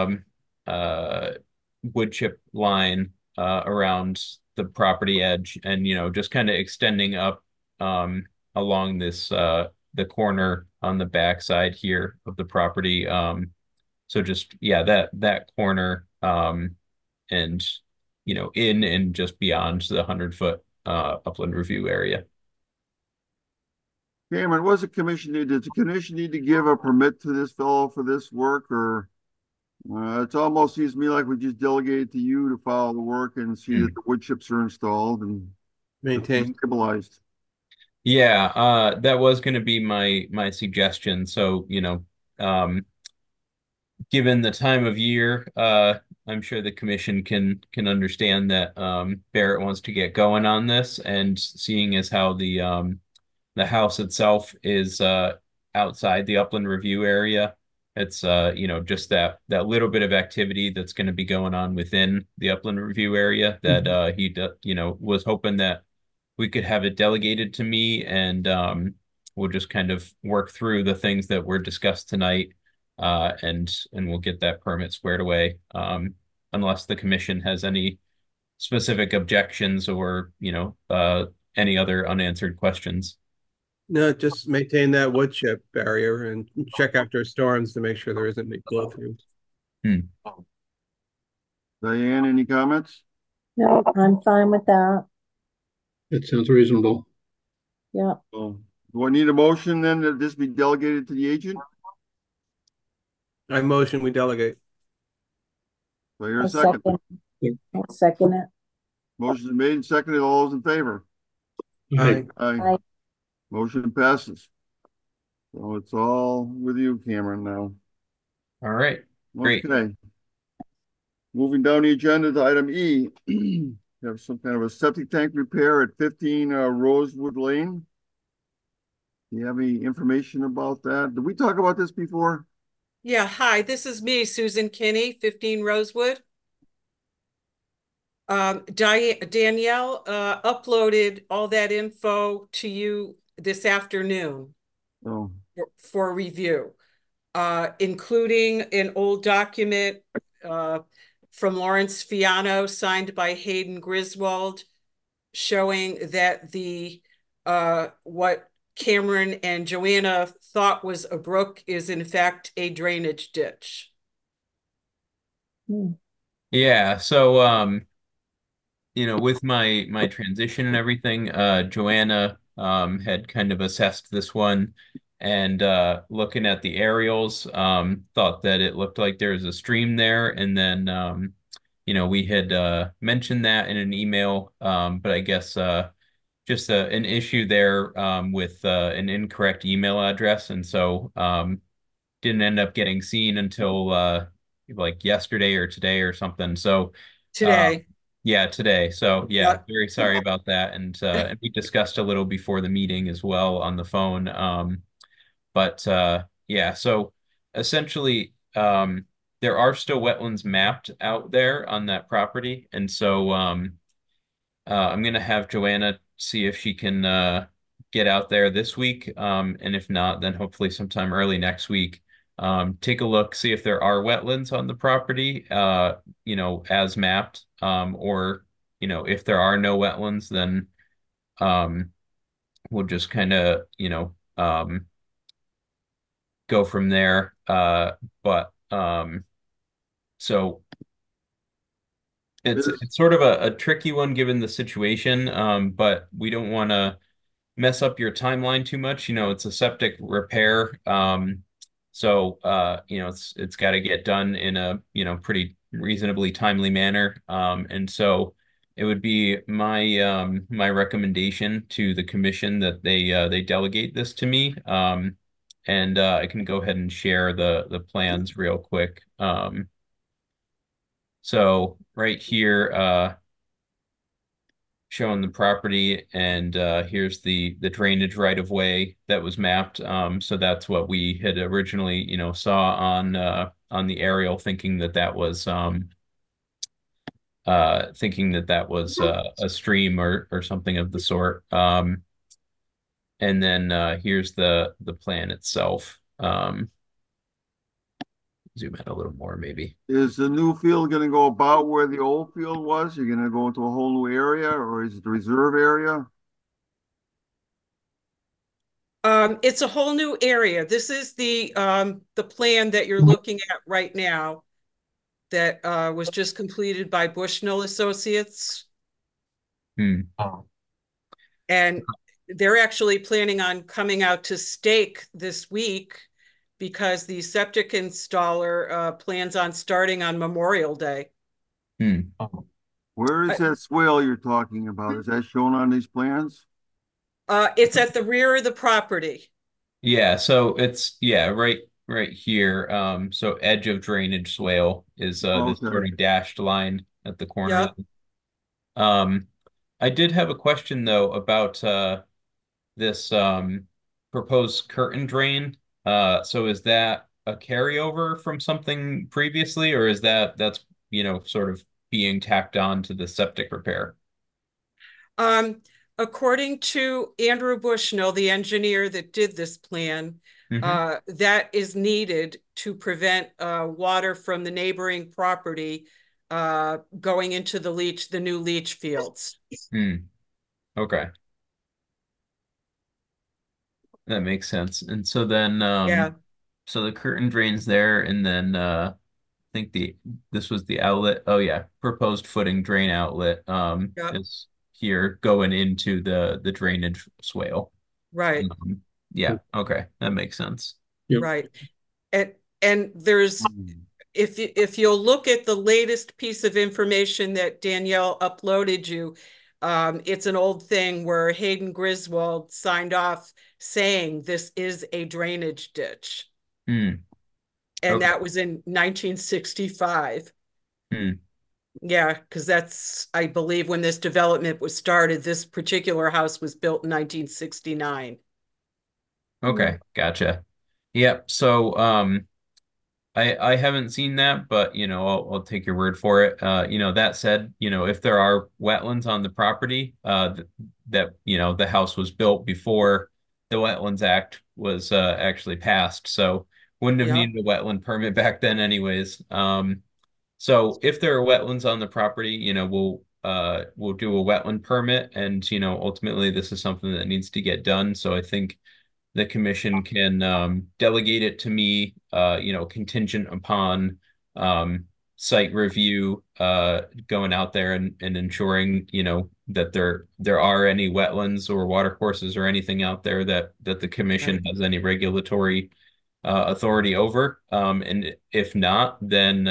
wood chip line around the property edge, and you know, just kind of extending up along this the corner on the back side here of the property. So just, yeah, that corner, and you know, in and just beyond the 100-foot upland review area. Cameron, what does the commission need? Does the commission need to give a permit to this fellow for this work, or It almost seems to me like we just delegate to you to follow the work and see that the wood chips are installed and Maintain. stabilized. Yeah, that was going to be my suggestion. So, given the time of year, I'm sure the commission can understand that Barrett wants to get going on this, and seeing as how the house itself is outside the upland review area, it's just that little bit of activity that's going to be going on within the upland review area that he was hoping that we could have it delegated to me, and we'll just kind of work through the things that were discussed tonight, and we'll get that permit squared away. Unless the commission has any specific objections or any other unanswered questions. No, just maintain that wood chip barrier and check after storms to make sure there isn't any blow through. Diane, any comments? No, I'm fine with that. It sounds reasonable. Yeah. So, do I need a motion then that this be delegated to the agent? I motion we delegate. Do I hear a I'll second? I'll second it. Motion is made and seconded. All those in favor? Aye. Aye. Motion passes. So it's all with you, Cameron, now. All right. Great. Okay. Moving down the agenda to item E. We have some kind of a septic tank repair at 15 Rosewood Lane. Do you have any information about that? Did we talk about this before? Yeah, hi, this is me, Susan Kinney, 15 Rosewood. Danielle uploaded all that info to you this afternoon Oh, for review, including an old document from Lawrence Fiano signed by Hayden Griswold, showing that the what Cameron and Joanna thought was a brook is in fact a drainage ditch. Yeah, so with my transition and everything, Joanna had kind of assessed this one, and looking at the aerials, thought that it looked like there was a stream there, and then we had mentioned that in an email, but I guess just an issue there with an incorrect email address, and so didn't end up getting seen until like yesterday or today or something. So Today. yeah, today. So yeah, Yeah. very sorry about that. And we discussed a little before the meeting as well on the phone. But yeah, so essentially there are still wetlands mapped out there on that property. And so I'm gonna have Joanna see if she can get out there this week. And if not, then hopefully sometime early next week. Take a look, see if there are wetlands on the property, as mapped, or, if there are no wetlands, then we'll just kind of, go from there. But so it's sort of a tricky one given the situation, but we don't want to mess up your timeline too much. It's a septic repair. So it's got to get done in a pretty reasonably timely manner. And so it would be my recommendation to the commission that they delegate this to me. And I can go ahead and share the plans real quick. So right here, showing the property, and here's the drainage right of way that was mapped. So that's what we had originally, saw on the aerial, thinking that was a stream or something of the sort. And then here's the plan itself. Zoom in a little more, maybe. is the new field going to go about where the old field was? You're going to go into a whole new area, or is it the reserve area? It's a whole new area. This is the plan that you're looking at right now that was just completed by Bushnell Associates. And they're actually planning on coming out to stake this week, because the septic installer plans on starting on Memorial Day. Where is that swale you're talking about? Is that shown on these plans? It's at the rear of the property. Yeah, so it's right here. So edge of drainage swale is this sort of dashed line at the corner. I did have a question though about this proposed curtain drain. So is that a carryover from something previously, or is that's sort of being tacked on to the septic repair? According to Andrew Bushnell, the engineer that did this plan, that is needed to prevent water from the neighboring property going into the new leach fields. Okay. That makes sense. And so then so the curtain drains there, and then I think this was the outlet. Oh yeah, proposed footing drain outlet is here going into the drainage swale. Right. Yeah, okay. That makes sense. Right. And there's if you'll look at the latest piece of information that Danielle uploaded you, it's an old thing where Hayden Griswold signed off saying this is a drainage ditch. And that was in 1965. Yeah, because that's, I believe, when this development was started. This particular house was built in 1969. Okay, gotcha. Yep. So I haven't seen that, but I'll take your word for it. That said, if there are wetlands on the property, that the house was built before the Wetlands Act was actually passed, so wouldn't have needed a wetland permit back then anyways. So if there are wetlands on the property, we'll do a wetland permit, and ultimately this is something that needs to get done. So I think the commission can delegate it to me, contingent upon site review, going out there and ensuring, that there are any wetlands or watercourses or anything out there that the commission has any regulatory authority over. And if not, then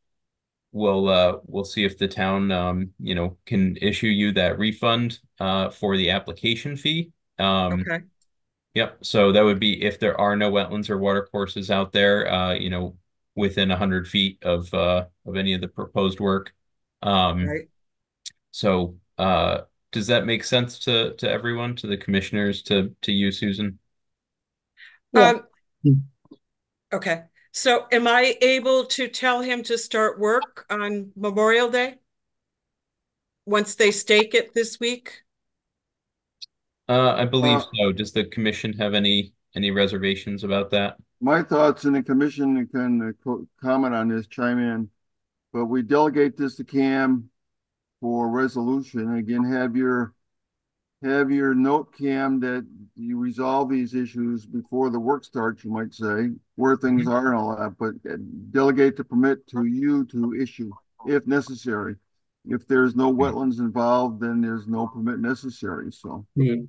we'll see if the town can issue you that refund for the application fee. Okay. Yep. So that would be if there are no wetlands or watercourses out there, within 100 feet of any of the proposed work. So does that make sense to everyone, to the commissioners, to you, Susan? Okay. So am I able to tell him to start work on Memorial Day once they stake it this week? I believe so. Does the commission have any reservations about that? My thoughts, and the commission can comment on this, chime in, but we delegate this to Cam for resolution. Again, have your note, Cam, that you resolve these issues before the work starts, you might say, where things are and all that, but delegate the permit to you to issue if necessary. If there's no wetlands involved, then there's no permit necessary. So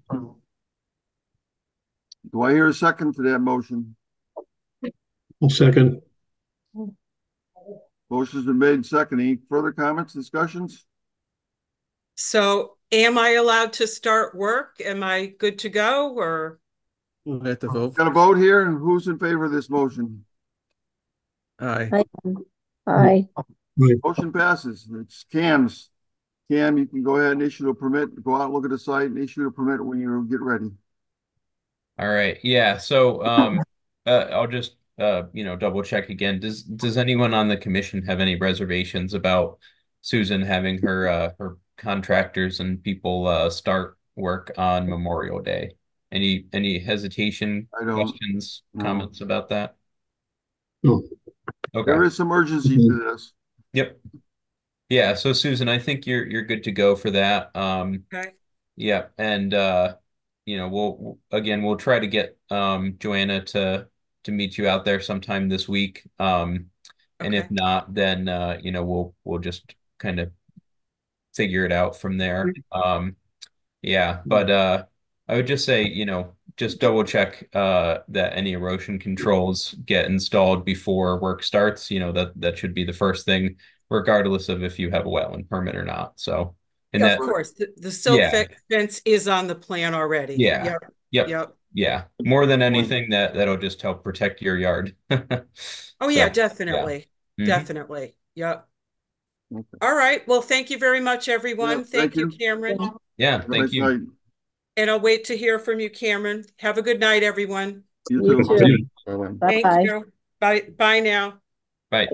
do I hear a second to that motion? I'll second. Motion's been made and second. Any further comments, discussions? So am I allowed to start work? Am I good to go, or? We'll have to vote. Got a vote here, and who's in favor of this motion? Aye. Aye. Motion passes. It's Cam's. Cam, you can go ahead and issue a permit. Go out and look at the site and issue a permit when you get ready. All right. Yeah. So I'll just double check again. Does anyone on the commission have any reservations about Susan having her contractors and people start work on Memorial Day? Any hesitation, questions, comments about that? No. Okay. There is some urgency to this. Yep. Yeah. So Susan, I think you're good to go for that. Okay. Yeah. And we'll try to get Joanna to meet you out there sometime this week. And if not, then we'll just kind of figure it out from there. Yeah, but I would just say, just double check that any erosion controls get installed before work starts. You know, that should be the first thing, regardless of if you have a wetland permit or not. So, and Of that, course, the silt yeah, fence is on the plan already. yeah, Yep, yep, yep. yeah. More than anything, that'll just help protect your yard. Oh, So, yeah, yeah. definitely. Mhm. Definitely. Yep. Okay. All right. Well, thank you very much, Yeah, everyone. thank Thank you, you. Cameron. Yeah, Have a thank nice you. night. And I'll wait to hear from you, Cameron. Have a good night, everyone. You You too. too. Bye-bye. Thank Bye. you. Bye now. Bye.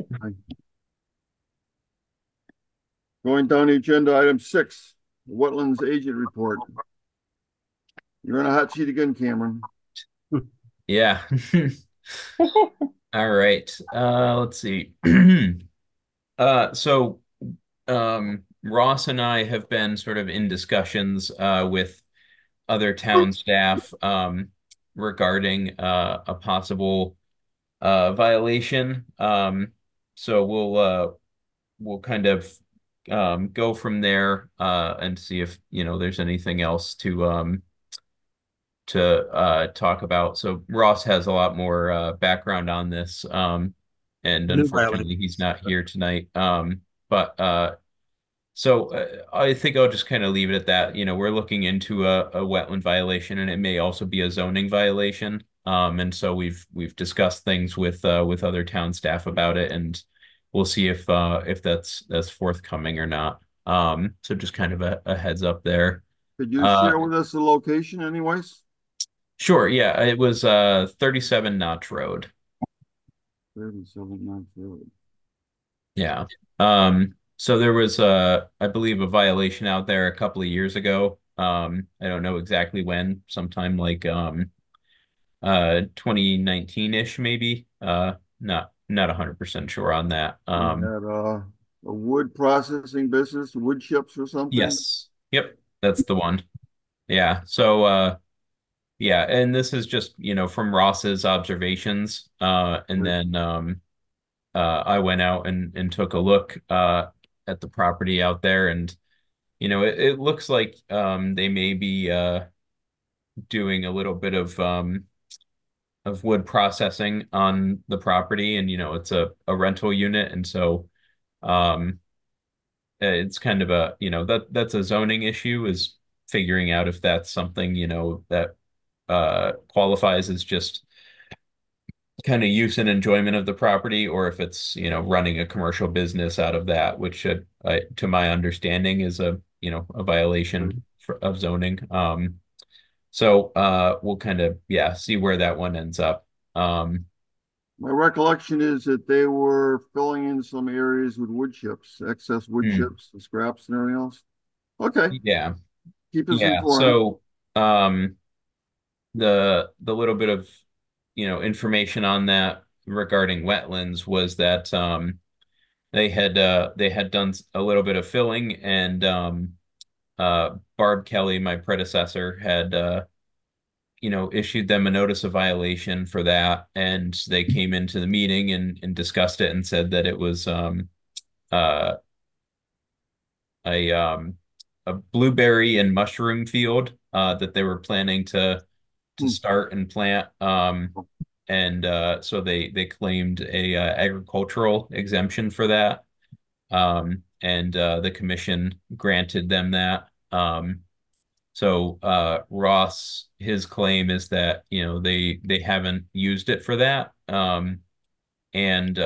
Going down to agenda item 6, Wetlands Agent Report. You're in a hot seat again, Cameron. Yeah. All right. Let's see. So Ross and I have been sort of in discussions with other town staff regarding a possible violation. So we'll kind of go from there and see if there's anything else to talk about. So Ross has a lot more background on this, and New violation. unfortunately he's not here tonight. But so I think I'll just kind of leave it at that. We're looking into a wetland violation, and it may also be a zoning violation. And so we've discussed things with other town staff about it, and we'll see if that's forthcoming or not. So just kind of a heads up there. Could you share with us the location anyways? Sure, yeah, it was 37 Notch Road. 37 Notch Road. Yeah. So there was I believe a violation out there a couple of years ago. I don't know exactly when, sometime like 2019-ish maybe. Not 100% sure on that. Had a wood processing business, wood chips or something? Yes. Yep, that's the one. Yeah. So yeah, and this is just, from Ross's observations. And then I went out and took a look at the property out there, and it looks like they may be doing a little bit of wood processing on the property, and it's a rental unit, and so um it's kind of that's a zoning issue, is figuring out if that's something that qualifies as just kind of use and enjoyment of the property, or if it's running a commercial business out of that, which to my understanding is a violation of zoning. So we'll kind of see where that one ends up. My recollection is that they were filling in some areas with wood chips, excess wood chips, and scraps and everything else. Okay. Yeah. Keep us Yeah. informed. So the little bit of information on that regarding wetlands was that they had done a little bit of filling, and Barb Kelly, my predecessor, had issued them a notice of violation for that, and they came into the meeting and discussed it and said that it was uh a blueberry and mushroom field that they were planning to start and plant. And so they claimed a agricultural exemption for that. And the commission granted them that. So Ross, his claim is that they haven't used it for that. And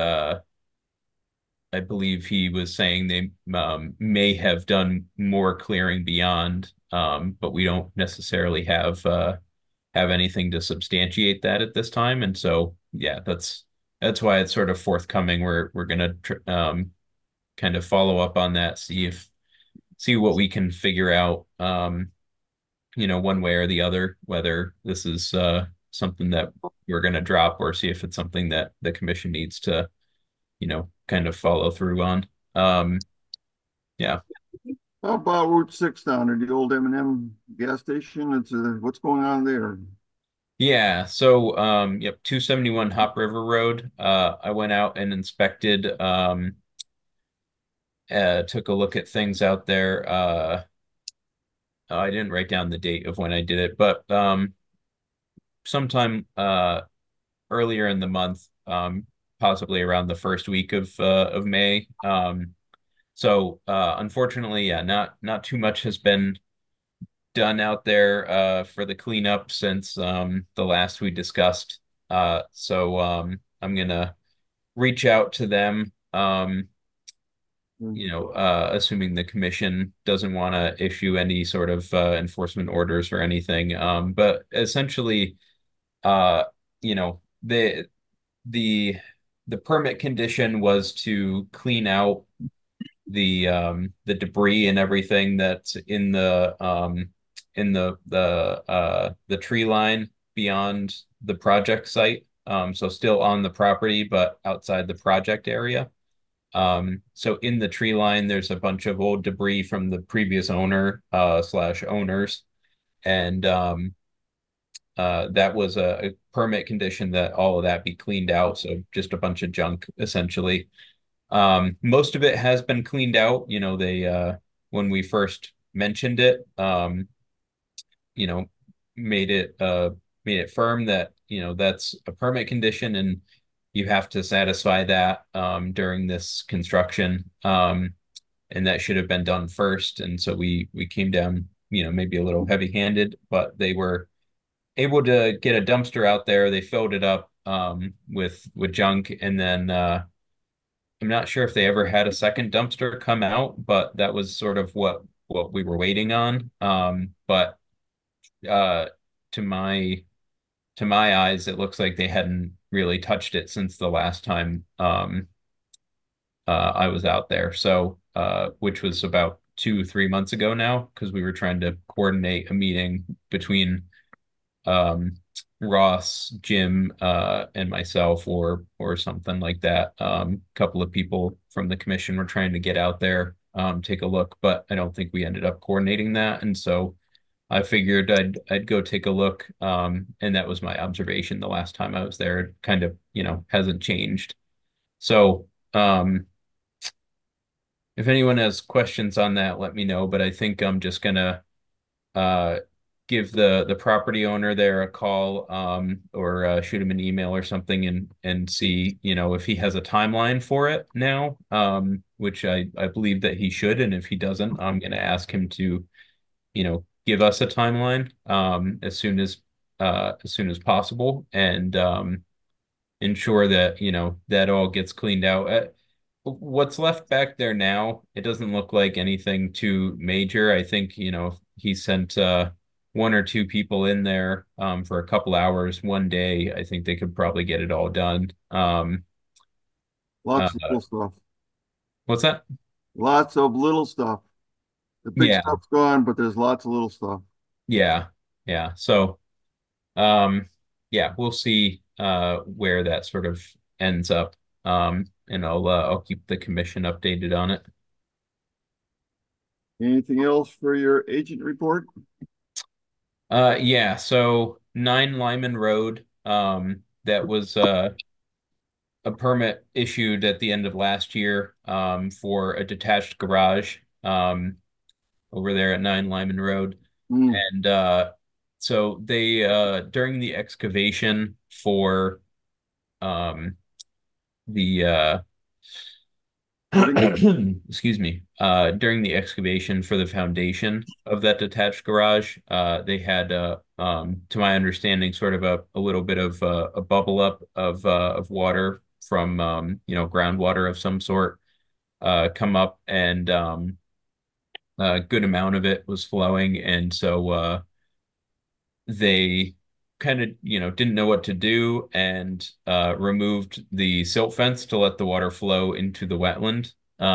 I believe he was saying they may have done more clearing beyond, but we don't necessarily have anything to substantiate that at this time. And so yeah, that's why it's sort of forthcoming. We're gonna kind of follow up on that, see what we can figure out, one way or the other, whether this is something that we're gonna drop, or see if it's something that the commission needs to kind of follow through on. Yeah. How about Route 6 down there, the old M&M gas station? It's what's going on there? Yeah, so yep, 271 Hop River Road. I went out and inspected, took a look at things out there. I didn't write down the date of when I did it, but sometime earlier in the month, possibly around the first week of May. So unfortunately, yeah, not too much has been done out there for the cleanup since the last we discussed. So I'm gonna reach out to them. Assuming the commission doesn't want to issue any sort of enforcement orders or anything. But essentially, uh, you know, the permit condition was to clean out the debris and everything that's in the tree line beyond the project site. So still on the property, but outside the project area. So in the tree line, there's a bunch of old debris from the previous owner slash owners. And that was a permit condition that all of that be cleaned out. So just a bunch of junk, essentially. Most of it has been cleaned out. They when we first mentioned it, you know, made it firm that, that's a permit condition and you have to satisfy that during this construction. And that should have been done first. And so we came down, maybe a little heavy-handed, but they were able to get a dumpster out there. They filled it up with junk, and then I'm not sure if they ever had a second dumpster come out, but that was sort of what we were waiting on. But to my eyes, it looks like they hadn't really touched it since the last time I was out there. So which was about 2-3 months ago now, because we were trying to coordinate a meeting between Ross, Jim, and myself, or something like that. A couple of people from the commission were trying to get out there, take a look, but I don't think we ended up coordinating that. And so I figured I'd go take a look. And that was my observation the last time I was there. It kind of, hasn't changed. So if anyone has questions on that, let me know. But I think I'm just gonna give the property owner there a call, or shoot him an email or something, and see, if he has a timeline for it now, which I believe that he should. And if he doesn't, I'm going to ask him to, give us a timeline as soon as possible, and ensure that, that all gets cleaned out. What's left back there now, it doesn't look like anything too major. I think, he sent one or two people in there for a couple hours one day. I think they could probably get it all done. Lots of little stuff. What's that? Lots of little stuff. The big Yeah. stuff's gone, but there's lots of little stuff. Yeah. So, yeah, we'll see where that sort of ends up. And I'll keep the commission updated on it. Anything else for your agent report? Yeah, so 9 Lyman Road, that was a permit issued at the end of last year for a detached garage over there at 9 Lyman Road. And so they during the excavation for the excuse me, during the excavation for the foundation of that detached garage, they had, to my understanding, sort of a little bit of a bubble up of water from, groundwater of some sort, come up, and a good amount of it was flowing. And so they kind of, didn't know what to do, and removed the silt fence to let the water flow into the wetland.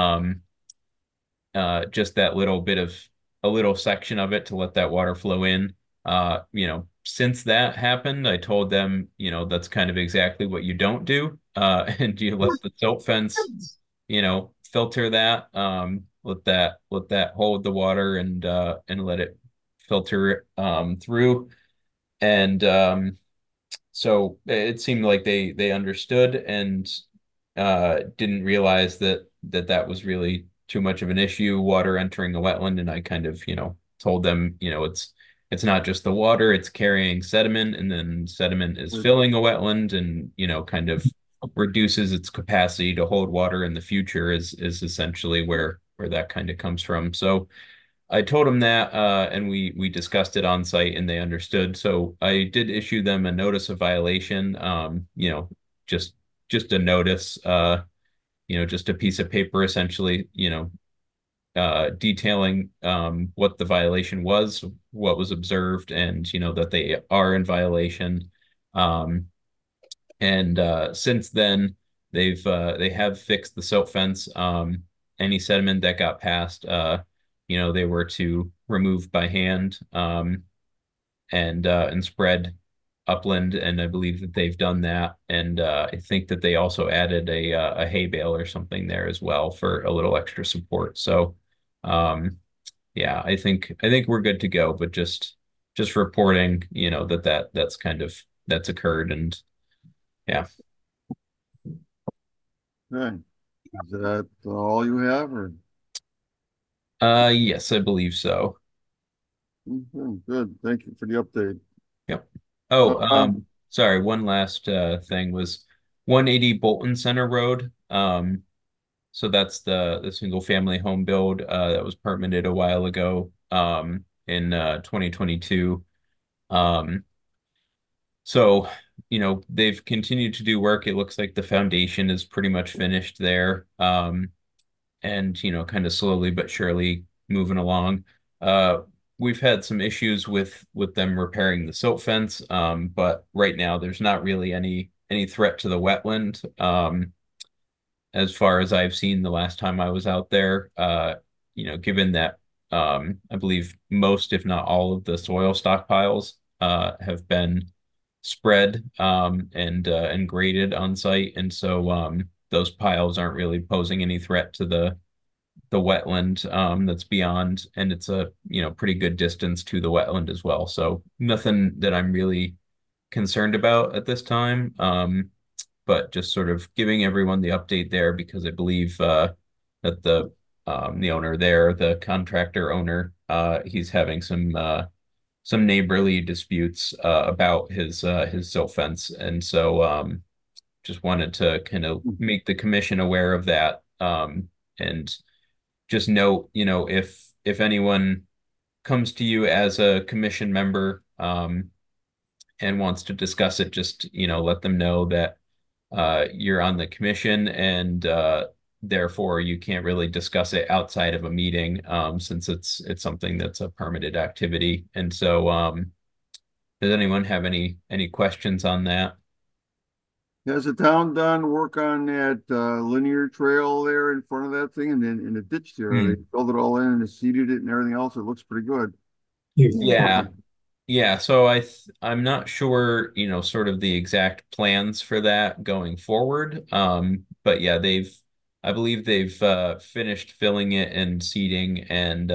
Just that little bit of a little section of it to let that water flow in. Since that happened, I told them, that's kind of exactly what you don't do. And you let the silt fence, filter that, let that hold the water, and let it filter through. And so it seemed like they understood, and didn't realize that was really too much of an issue, water entering the wetland. And I kind of, told them, it's it's not just the water, it's carrying sediment, and then sediment is filling a wetland and, kind of reduces its capacity to hold water in the future is essentially where that kind of comes from. So I told them that, and we discussed it on site, and they understood. So I did issue them a notice of violation. Just a notice, just a piece of paper, essentially, detailing what the violation was, what was observed, and that they are in violation. And since then, they have fixed the silt fence. Any sediment that got past, they were to remove by hand, and spread upland, and I believe that they've done that. And I think that they also added a hay bale or something there as well for a little extra support. So yeah, I think we're good to go, but just reporting, that's occurred. And yeah. Okay. Is that all you have, or? Yes, I believe so. Okay, good. Thank you for the update. Yep. Oh, sorry. One last thing was 180 Bolton Center Road. So that's the single family home build that was permitted a while ago in 2022. So, they've continued to do work. It looks like the foundation is pretty much finished there. And, kind of slowly but surely moving along. We've had some issues with them repairing the silt fence, but right now there's not really any threat to the wetland. As far as I've seen the last time I was out there, given that I believe most, if not all, of the soil stockpiles have been spread and graded on site, and so those piles aren't really posing any threat to the wetland that's beyond, and it's a pretty good distance to the wetland as well. So nothing that I'm really concerned about at this time. But just sort of giving everyone the update there, because I believe that the owner there, the contractor owner, he's having some neighborly disputes about his silt fence, and so just wanted to kind of make the commission aware of that, and just note, if anyone comes to you as a commission member and wants to discuss it, just let them know that you're on the commission, and therefore you can't really discuss it outside of a meeting, since it's something that's a permitted activity. And so does anyone have any questions on that? Has the town done work on that linear trail there in front of that thing, and then in the ditch there? They filled it all in and seeded it and everything else. It looks pretty good. Yeah. Yeah, so I'm not sure, sort of the exact plans for that going forward. But yeah, I believe they've finished filling it and seeding, and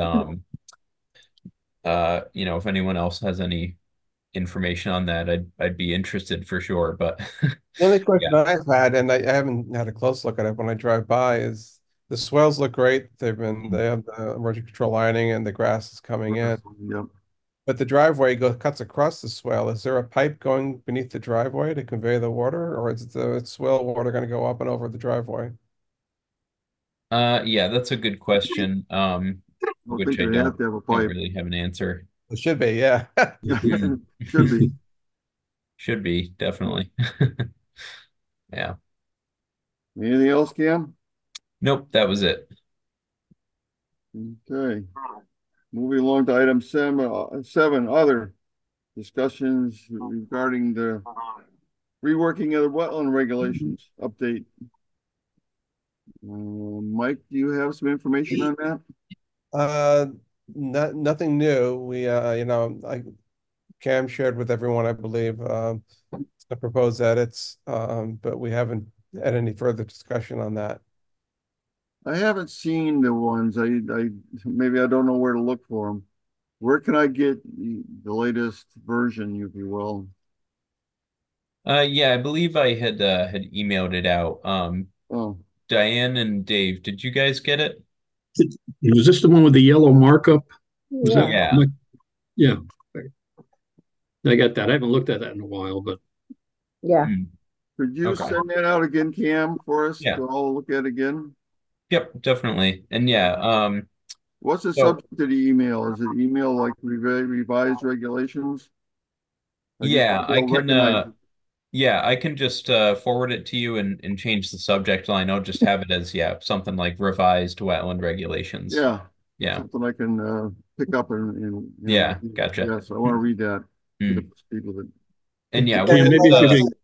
if anyone else has any information on that, I'd be interested for sure. But the only question yeah. I've had, and I haven't had a close look at it when I drive by, is the swales look great. They have the erosion control lining, and the grass is coming in. Yep. But the driveway cuts across the swale. Is there a pipe going beneath the driveway to convey the water, or is the swale water going to go up and over the driveway? Yeah, that's a good question. Which I they have to have a don't pipe. really have an answer. It should be, yeah. Should be. Should be, definitely. Yeah. Anything else, Cam? Nope, that was it. Okay. Moving along to item 7, other discussions regarding the reworking of the wetland regulations update. Mike, do you have some information on that? Nothing new. We, Cam shared with everyone, I believe, the proposed edits, but we haven't had any further discussion on that. I haven't seen the ones. Maybe I don't know where to look for them. Where can I get the latest version, if you will? Yeah, I believe I had emailed it out. Diane and Dave, did you guys get it? Was this the one with the yellow markup? Was Yeah. that? Yeah. I got that. I haven't looked at that in a while, but Yeah. Hmm. Could you Okay. send that out again, Cam, for us Yeah. to all look at again? Yep, definitely. And yeah, What's the so subject of the email? Is it email like revised regulations? I just yeah, I don't can recognize it. yeah, I can just forward it to you and change the subject line. I'll just have it as something like revised wetland regulations. Yeah, Yeah. something I can pick up and Yeah, gotcha. yes, I want to read that. Hmm. Get up to speed with it. And yeah, Cam, we'll maybe just, if you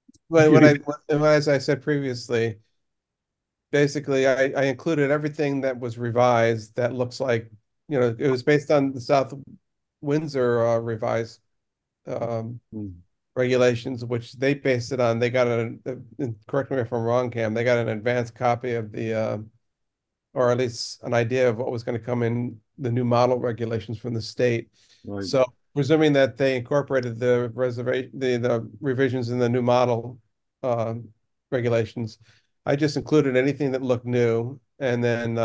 As I said previously, basically I included everything that was revised that looks like, it was based on the South Windsor revised Hmm. regulations, which they based it on. They got correct me if I'm wrong, Cam, they got an advanced copy of or at least an idea of what was going to come in the new model regulations from the state. Right. So presuming that they incorporated the revisions in the new model regulations, I just included anything that looked new, and then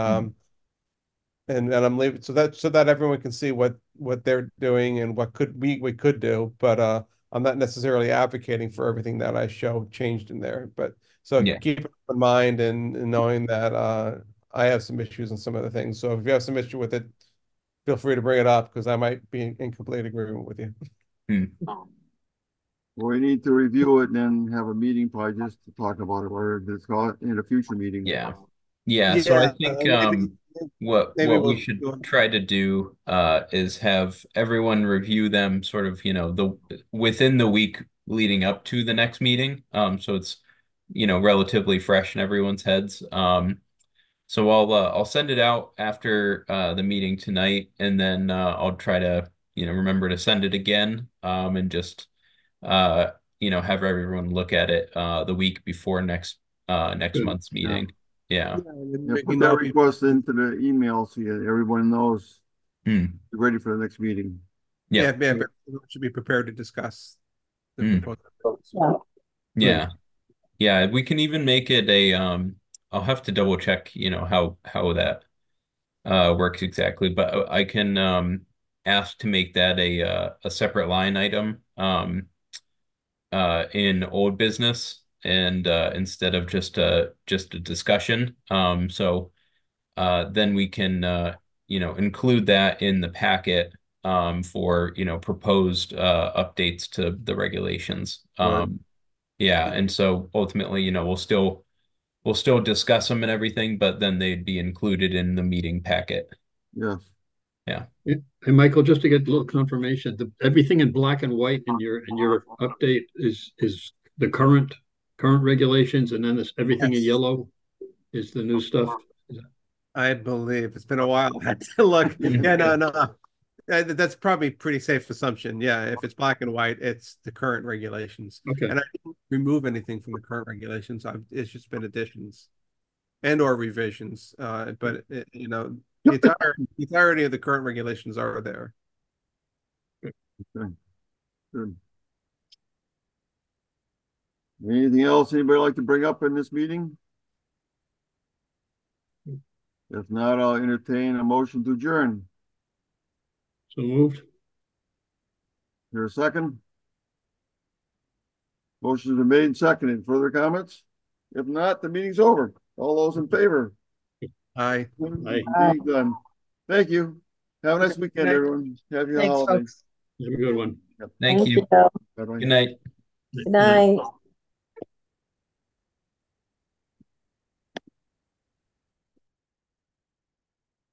and I'm leaving so that everyone can see what they're doing and what we could do. But I'm not necessarily advocating for everything that I show changed in there. But so yeah. keep it in mind and knowing that I have some issues on some of the things. So if you have some issue with it, feel free to bring it up because I might be in complete agreement with you. Hmm. Well, we need to review it and then have a meeting probably just to talk about it or discuss it in a future meeting. Yeah. Yeah, so I think what maybe we we'll should try to do is have everyone review them sort of, within the week leading up to the next meeting. So it's, relatively fresh in everyone's heads. So I'll send it out after the meeting tonight, and then I'll try to, remember to send it again and just have everyone look at it the week before next Good. month's meeting. Yeah. Yeah, put that request into the email so everyone knows Hmm. you're ready for the next meeting. Yeah. Everyone should be prepared to discuss the Hmm. proposal. Yeah, we can even make it a I'll have to double check, how that works exactly, but I can ask to make that a separate line item in old business, and instead of just a discussion. So then we can include that in the packet for proposed updates to the regulations. Right. Yeah, and so ultimately, we'll still discuss them and everything, but then they'd be included in the meeting packet. Yes. Yeah. And Michael, just to get a little confirmation, everything in black and white in your update is the current regulations, and then everything in yellow is the new stuff. I believe it's been a while. I had to look. Yeah, no. That's probably pretty safe assumption. Yeah, if it's black and white, it's the current regulations. Okay. And I didn't remove anything from the current regulations. It's just been additions and or revisions. But the entirety of the current regulations are there. Okay. Good. Anything else anybody like to bring up in this meeting? If not, I'll entertain a motion to adjourn. So moved. Here a second? Motion's been made and seconded. Further comments? If not, the meeting's over. All those in favor? Aye. Meeting's done. Thank you. Have a nice weekend, everyone. Happy Thanks, holidays. folks. Have a good one. Thank you. you. Bye-bye. Good night. Good night.